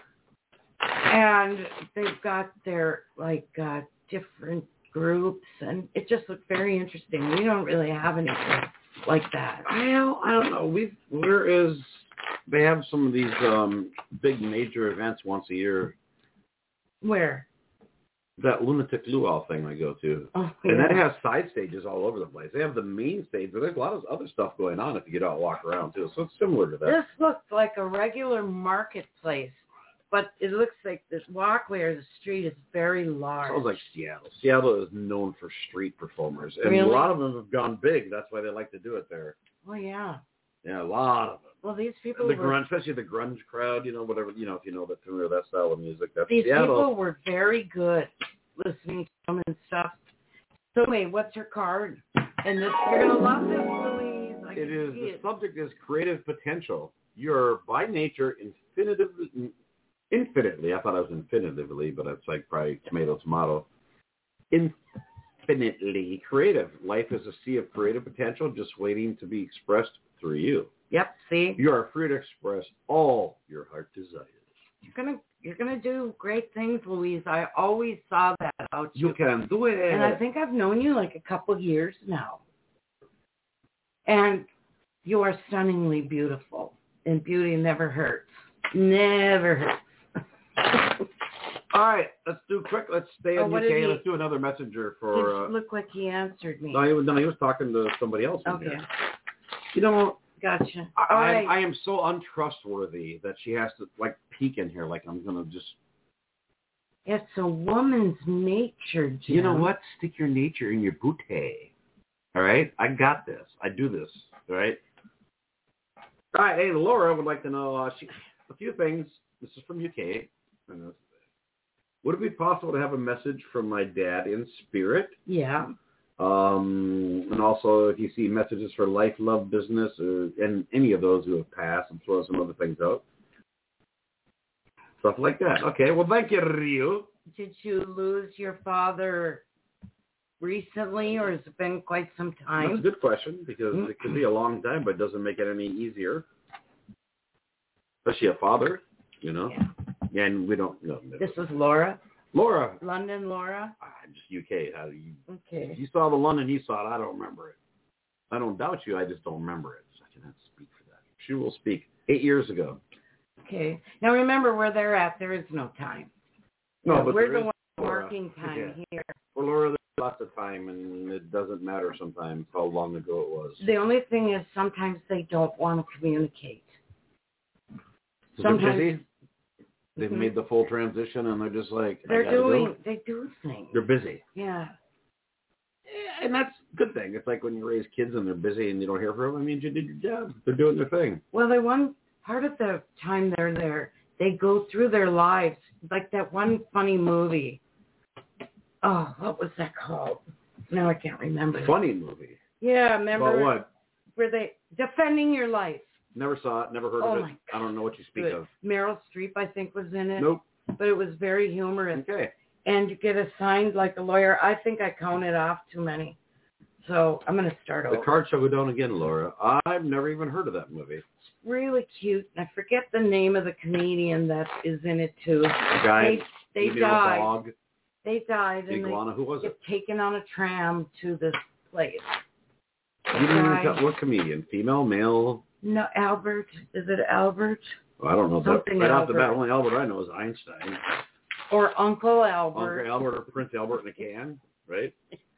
And they've got their, like, uh, different groups. And it just looked very interesting. We don't really have anything like that. Well, I don't know. We've, where is... They have some of these um, big major events once a year. Where? That Lunatic Luau thing I go to. Oh, and yeah. that has side stages all over the place. They have the main stage, but there's a lot of other stuff going on if you get out and walk around, too. So it's similar to that. This looked like a regular marketplace, but it looks like this walkway or the street is very large. Sounds like Seattle. Seattle is known for street performers. And Really? a lot of them have gone big. That's why they like to do it there. Oh, yeah. Yeah, a lot of them. Well, these people The were... grunge, especially the grunge crowd, you know, whatever, you know, if you know that familiar that style of music. That's These Seattle. people were very good listening to them and stuff. So wait, what's your card? And this, you're going to love this, Louise. I It is, the it. subject is creative potential. You're by nature infinitively, infinitely, I thought I was infinitively, but it's like probably tomato, tomato. Infinitely creative. Life is a sea of creative potential just waiting to be expressed through you. Yep, see? You are free to express all your heart desires. You're going to you're gonna do great things, Louise. I always saw that about you. You can do it. And I think I've known you like a couple years now. And you are stunningly beautiful. And beauty never hurts. Never hurts. All right, let's do quick. Let's stay Oh, in what U K. did he- Let's do another messenger It for... Uh, looked like he answered me. no, he was, no, he was talking to somebody else. in Okay. there. You know, Gotcha. I, All I, right. I am so untrustworthy that she has to, like, peek in here like I'm going to just... It's a woman's nature, Jim. You know what? Stick your nature in your booty. All right? I got this. I do this. All right? All right. Hey, Laura would like to know uh, she, a few things. This is from U K. And this, would it be possible to have a message from my dad in spirit? Yeah. Um, and also, if you see messages for life, love, business, or, and any of those who have passed, and throw some other things out. Stuff like that. Okay, well, thank you, Ryu. Did you lose your father recently, or has it been quite some time? That's a good question, because it could be a long time, but it doesn't make it any easier. Especially a father, you know. Yeah. And we don't know. This is Laura. Laura. London, Laura. Ah, just U K. How do you? Okay. You saw the London. You saw it. I don't remember it. I don't doubt you. I just don't remember it. So I cannot speak for that. She will speak. Eight years ago. Okay. Now remember where they're at. There is no time. No, So but we're there the is ones Laura. marking time Yeah. here. For Laura, there's lots of time, and it doesn't matter sometimes how long ago it was. The only thing is sometimes they don't want to communicate. So Sometimes they're busy. They've Mhm. made the full transition, and they're just like, I they're gotta doing. go. They do things. They're busy. Yeah. Yeah, and that's a good thing. It's like when you raise kids and they're busy and you don't hear from them. I mean, you did your job. They're doing their thing. Well, the one part of the time they're there, they go through their lives like that one funny movie. Oh, what was that called? No, I can't remember. Funny movie. Yeah, remember About what? where they defending your life. Never saw it. Never heard Oh of it. my God. I don't know what you speak Good. of. Meryl Streep, I think, was in it. Nope. But it was very humorous. Okay. And you get assigned like a lawyer. I think I counted off too many. So I'm going to start The over. card shall go down again, Laura. I've never even heard of that movie. It's really cute. I forget the name of the comedian that is in it too. The guy, They, they maybe a died. dog, They died the and iguana. Who was they it? get taken on a tram to this place. You didn't even Guy. tell, what comedian? Female, male? No, Albert. Is it Albert? Well, I don't know. But Something right off the bat, Albert. only Albert I know is Einstein. Or Uncle Albert. Uncle Albert or Prince Albert in a can, right?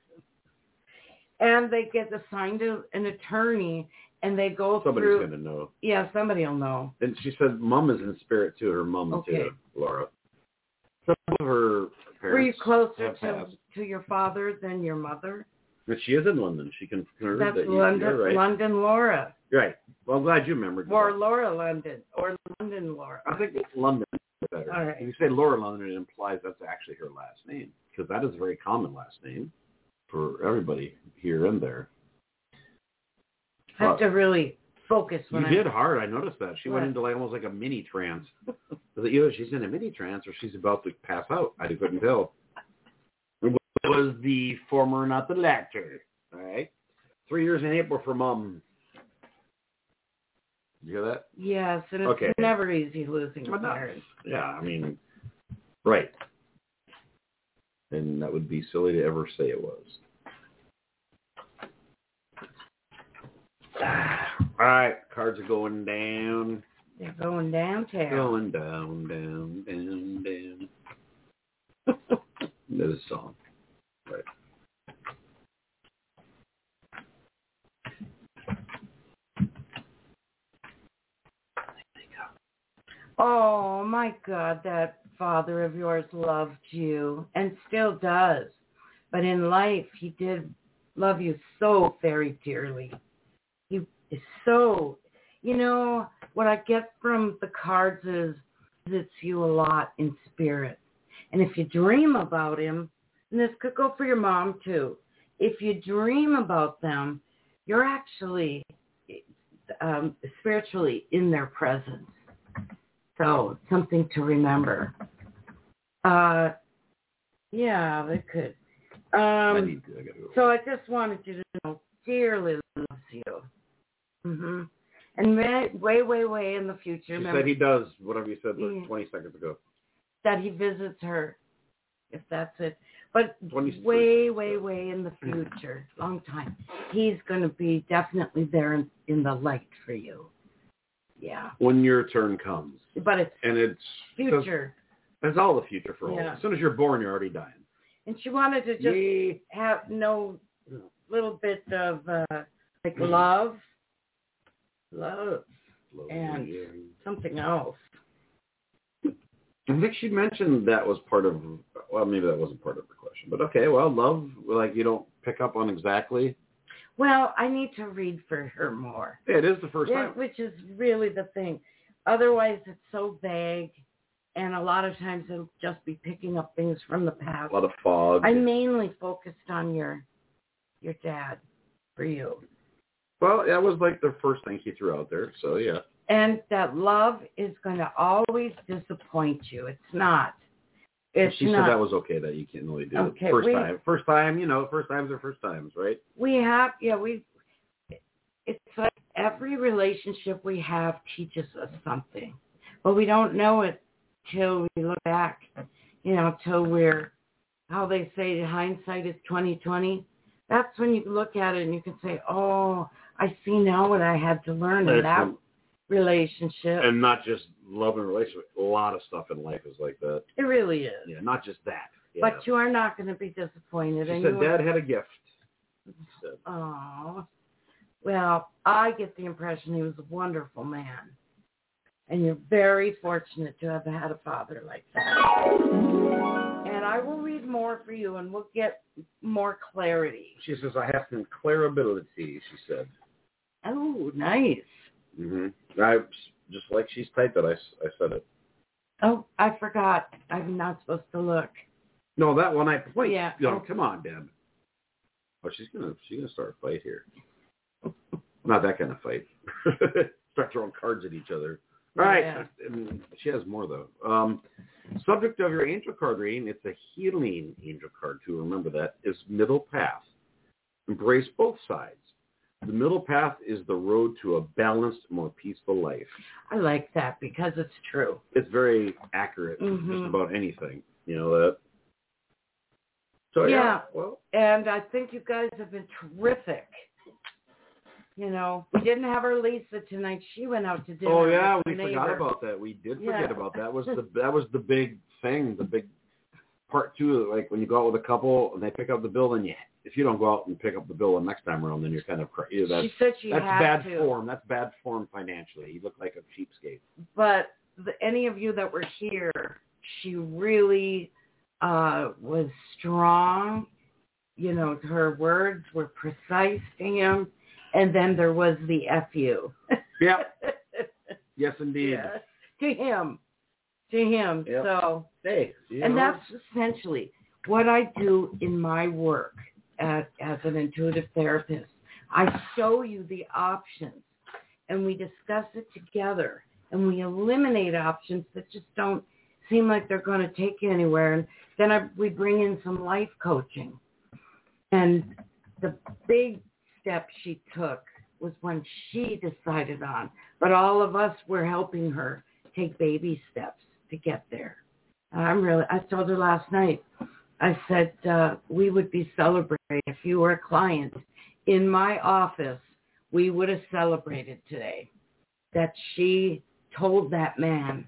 And they get assigned to an attorney, and they go Somebody's through. going to know. Yeah, somebody will know. And she said mom is in spirit too, her mom Okay. too, Laura. Some of her parents Were you closer have to, passed. to your father than your mother? But she is in London. She can confirm That's that you, London, you're right. London Laura. Right. Well, I'm glad you remembered. Or that. Laura London. Or London Laura. I think it's London better. All right. If you say Laura London, it implies that's actually her last name, because that is a very common last name for everybody here and there. I have to really focus when You I did hard. I noticed that. She What? went into like almost like a mini trance. Was it either she's in a mini trance or she's about to pass out? I couldn't tell. It was the former, not the latter. All right. Three years in April for mom. You hear that? Yes, and it's Okay. never easy losing a Well, no. parent. Yeah, I mean, right. And that would be silly to ever say it was. All right, cards are going down. They're going downtown. Going down, down, down, down. There's a song. Right. Oh, my God, that father of yours loved you and still does. But in life, he did love you so very dearly. He is so, you know, what I get from the cards is it's you a lot in spirit. And if you dream about him, and this could go for your mom too, if you dream about them, you're actually um, spiritually in their presence. So something to remember. Uh, yeah, they could. Um, I need to. I gotta go. So I just wanted you to know, dearly loves you. Mm-hmm. And way, way, way, way in the future. She remember, said he does whatever you said like Yeah. twenty seconds ago. that he visits her, if that's it. But twenty way, way, way in the future, long time, he's going to be definitely there in, in the light for you. Yeah. When your turn comes. But it's and it's future. It's all the future for all. Yeah. As soon as you're born, you're already dying. And she wanted to just Yay. have no little bit of uh, like love, love, Love and you. something else. I think she mentioned that was part of, well, maybe that wasn't part of the question. But okay, well, love, like you don't pick up on exactly. Well, I need to read for her more. Yeah, it is the first Yeah, time. which is really the thing. Otherwise, it's so vague, and a lot of times it'll just be picking up things from the past. A lot of fog. I mainly focused on your your dad for you. Well, that was like the first thing she threw out there, so yeah. And that love is going to always disappoint you. It's not. It's she not. said that was okay, that you can't really do Okay, it. First we- time. First time, you know, first times are first times, right? We have, yeah, we, it's like every relationship we have teaches us something, but we don't know it till we look back, you know, till we're, how they say hindsight is twenty twenty. That's when you look at it and you can say, oh, I see now what I had to learn in that Excellent. relationship. And not just love and relationship. A lot of stuff in life is like that. It really is. Yeah, not just that. Yeah. But you are not going to be disappointed. She and said you Dad had a gift. She said. Oh, well, I get the impression he was a wonderful man. And you're very fortunate to have had a father like that. And I will read more for you, and we'll get more clarity. She says, I have some clarability, she said. Oh, nice. Mm-hmm. I, just like she's typed it, I, I said it. Oh, I forgot. I'm not supposed to look. No, that one I played. Yeah. No, come on, Deb. Oh, she's gonna she's gonna start a fight here. Not that kind of fight. Start throwing cards at each other. All right. Yeah. And she has more though. Um, subject of your angel card reading, it's a healing angel card too. Remember that is middle path. Embrace both sides. The middle path is the road to a balanced, more peaceful life. I like that because it's true. It's very accurate, Mm-hmm. just about anything. You know that. So Yeah. yeah. Well, And I think you guys have been terrific. You know, we didn't have our Lisa tonight. She went out to dinner. oh yeah, with we her forgot neighbor. about that. We did Yeah. forget about that. That was the that was the big thing, the big part two. Like when you go out with a couple and they pick up the bill, and you, if you don't go out and pick up the bill the next time around, then you're kind of cra- you know, that's She said she that's had bad to. form. That's bad form financially. You look like a cheapskate. But the, any of you that were here, she really uh, was strong. You know, her words were precise to him. And then there was the F U. Yeah. Yes, indeed. Yeah. To him. To him. Yep. So, Hey, you and know. that's essentially what I do in my work as, as an intuitive therapist. I show you the options, and we discuss it together, and we eliminate options that just don't seem like they're going to take you anywhere. And then I, we bring in some life coaching. And the big step she took was when she decided on, but all of us were helping her take baby steps to get there. And I'm really, I told her last night, I said, uh, we would be celebrating if you were a client in my office, we would have celebrated today that she told that man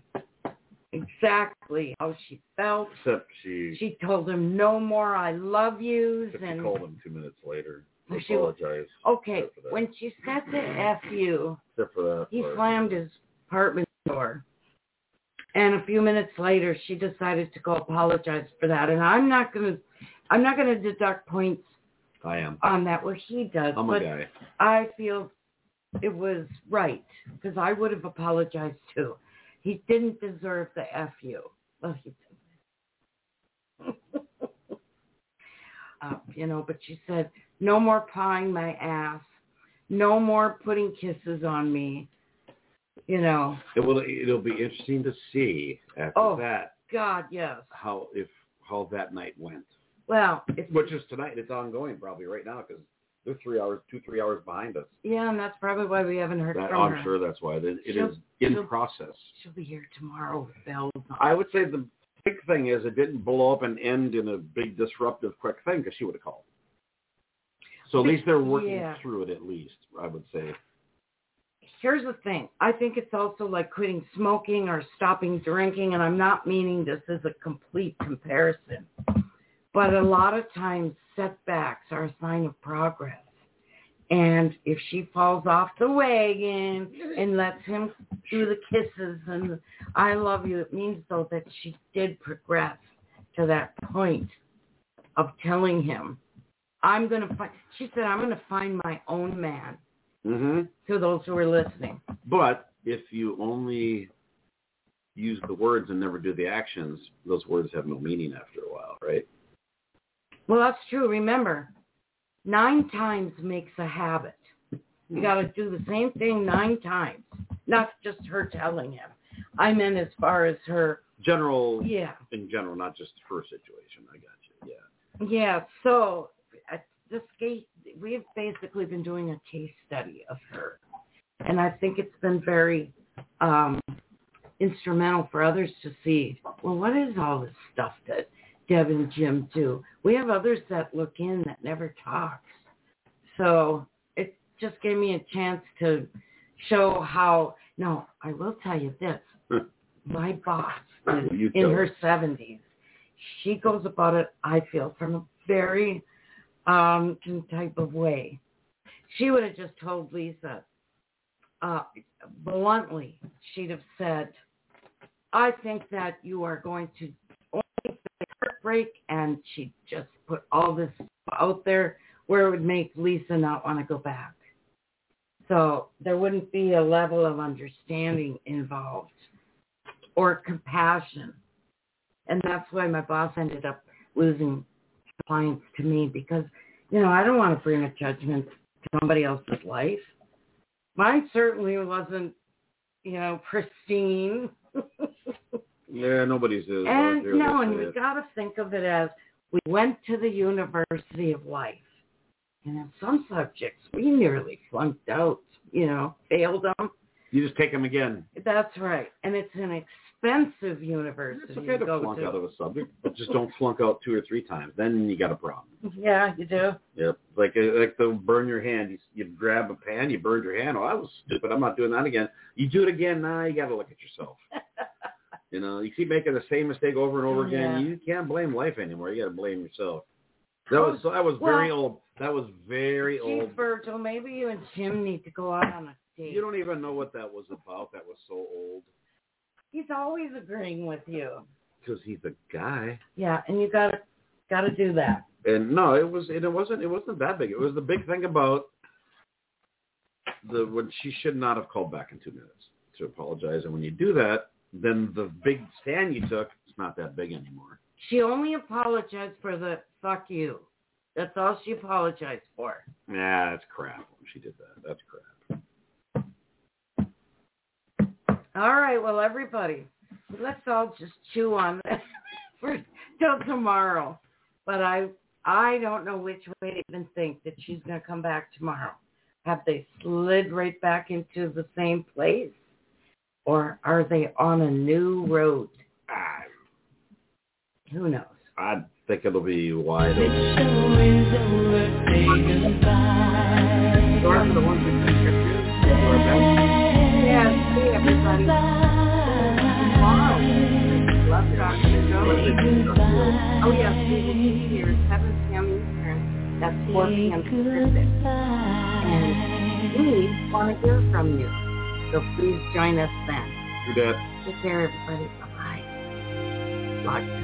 exactly how she felt. Except she She told him no more I love yous. except she And called him two minutes later. I She- apologize. okay, Except for that. when she said the F you, Except for that. he part. slammed his apartment door. And a few minutes later, she decided to go apologize for that. And I'm not gonna, I'm not gonna deduct points I am. on that where he does. I'm but a guy. I feel it was right because I would have apologized too. He didn't deserve the F you. Well, he did. you know, but she said, no more pawing my ass. No more putting kisses on me. You know. It will. It'll be interesting to see after oh, that. God, yes. How if how that night went. Well, it's, which is tonight. It's ongoing probably right now because they're three hours, two three hours behind us. Yeah, and that's probably why we haven't heard that, from I'm her. sure that's why it, it she'll, is in she'll, process. She'll be here tomorrow with bells on. I would say the big thing is it didn't blow up and end in a big disruptive quick thing because she would have called. So at least they're working yeah. through it. At least I would say. Here's the thing. I think it's also like quitting smoking or stopping drinking, and I'm not meaning this as a complete comparison. But a lot of times setbacks are a sign of progress. And if she falls off the wagon and lets him do the kisses and I love you, it means though that she did progress to that point of telling him, I'm going to find, she said, I'm going to find my own man. Mm-hmm. To those who are listening. But if you only use the words and never do the actions, those words have no meaning after a while, right? Well, that's true. Remember, nine times makes a habit. You got to do the same thing nine times, not just her telling him. I meant as far as her general. Yeah. In general, not just her situation. I got you. Yeah. Yeah. So at this case, we've basically been doing a case study of her, and I think it's been very um, instrumental for others to see. Well, what is all this stuff that Deb and Jim do? We have others that look in that never talks. So it just gave me a chance to show how, no, I will tell you this. My boss in her seventies, she goes about it, I feel, from a very um, type of way. She would have just told Lisa, uh, bluntly, she'd have said, I think that you are going to only heartbreak, and she'd just put all this out there where it would make Lisa not want to go back. So there wouldn't be a level of understanding involved or compassion. And that's why my boss ended up losing clients to me because, you know, I don't want to bring a judgment to somebody else's life. Mine certainly wasn't, you know, pristine. Yeah, nobody's is. And no, and we got to think of it as we went to the University of Life. And in some subjects, we nearly flunked out, you know, failed them. You just take them again. That's right. And it's an expensive university it's okay to, to go flunk to. out of a subject, but just don't flunk out two or three times. Then you got a problem. Yeah, you do. Yep. Like like the burn your hand. You, you grab a pan, you burned your hand. Oh, I was stupid. I'm not doing that again. You do it again. Now you got to look at yourself. You know, you keep making the same mistake over and over again. Yeah. You can't blame life anymore. You got to blame yourself. That was that was well, very old. That was very geez, old. Virgil, maybe you and Jim need to go out on a date. You don't even know what that was about. That was so old. He's always agreeing with you. Because he's a guy. Yeah, and you gotta gotta do that. And no, it was it wasn't it wasn't that big. It was the big thing about the when she should not have called back in two minutes to apologize. And when you do that, then the big stand you took is not that big anymore. She only apologized for the fuck you. That's all she apologized for. Nah, that's crap when she did that. That's crap. All right, well, everybody, let's all just chew on this for till tomorrow. But I I don't know which way to even think that she's going to come back tomorrow. Have they slid right back into the same place? Or are they on a new road? Ah, who knows? I think it'll be wide open. Or the ones we yeah, see everybody. Tomorrow. Love Doctor Joe. Oh, yes, we will be here seven p.m. Eastern. That's four p.m. Pacific. And we want to hear from you. So please join us then. Do that. Take care, everybody. Bye-bye. Bye.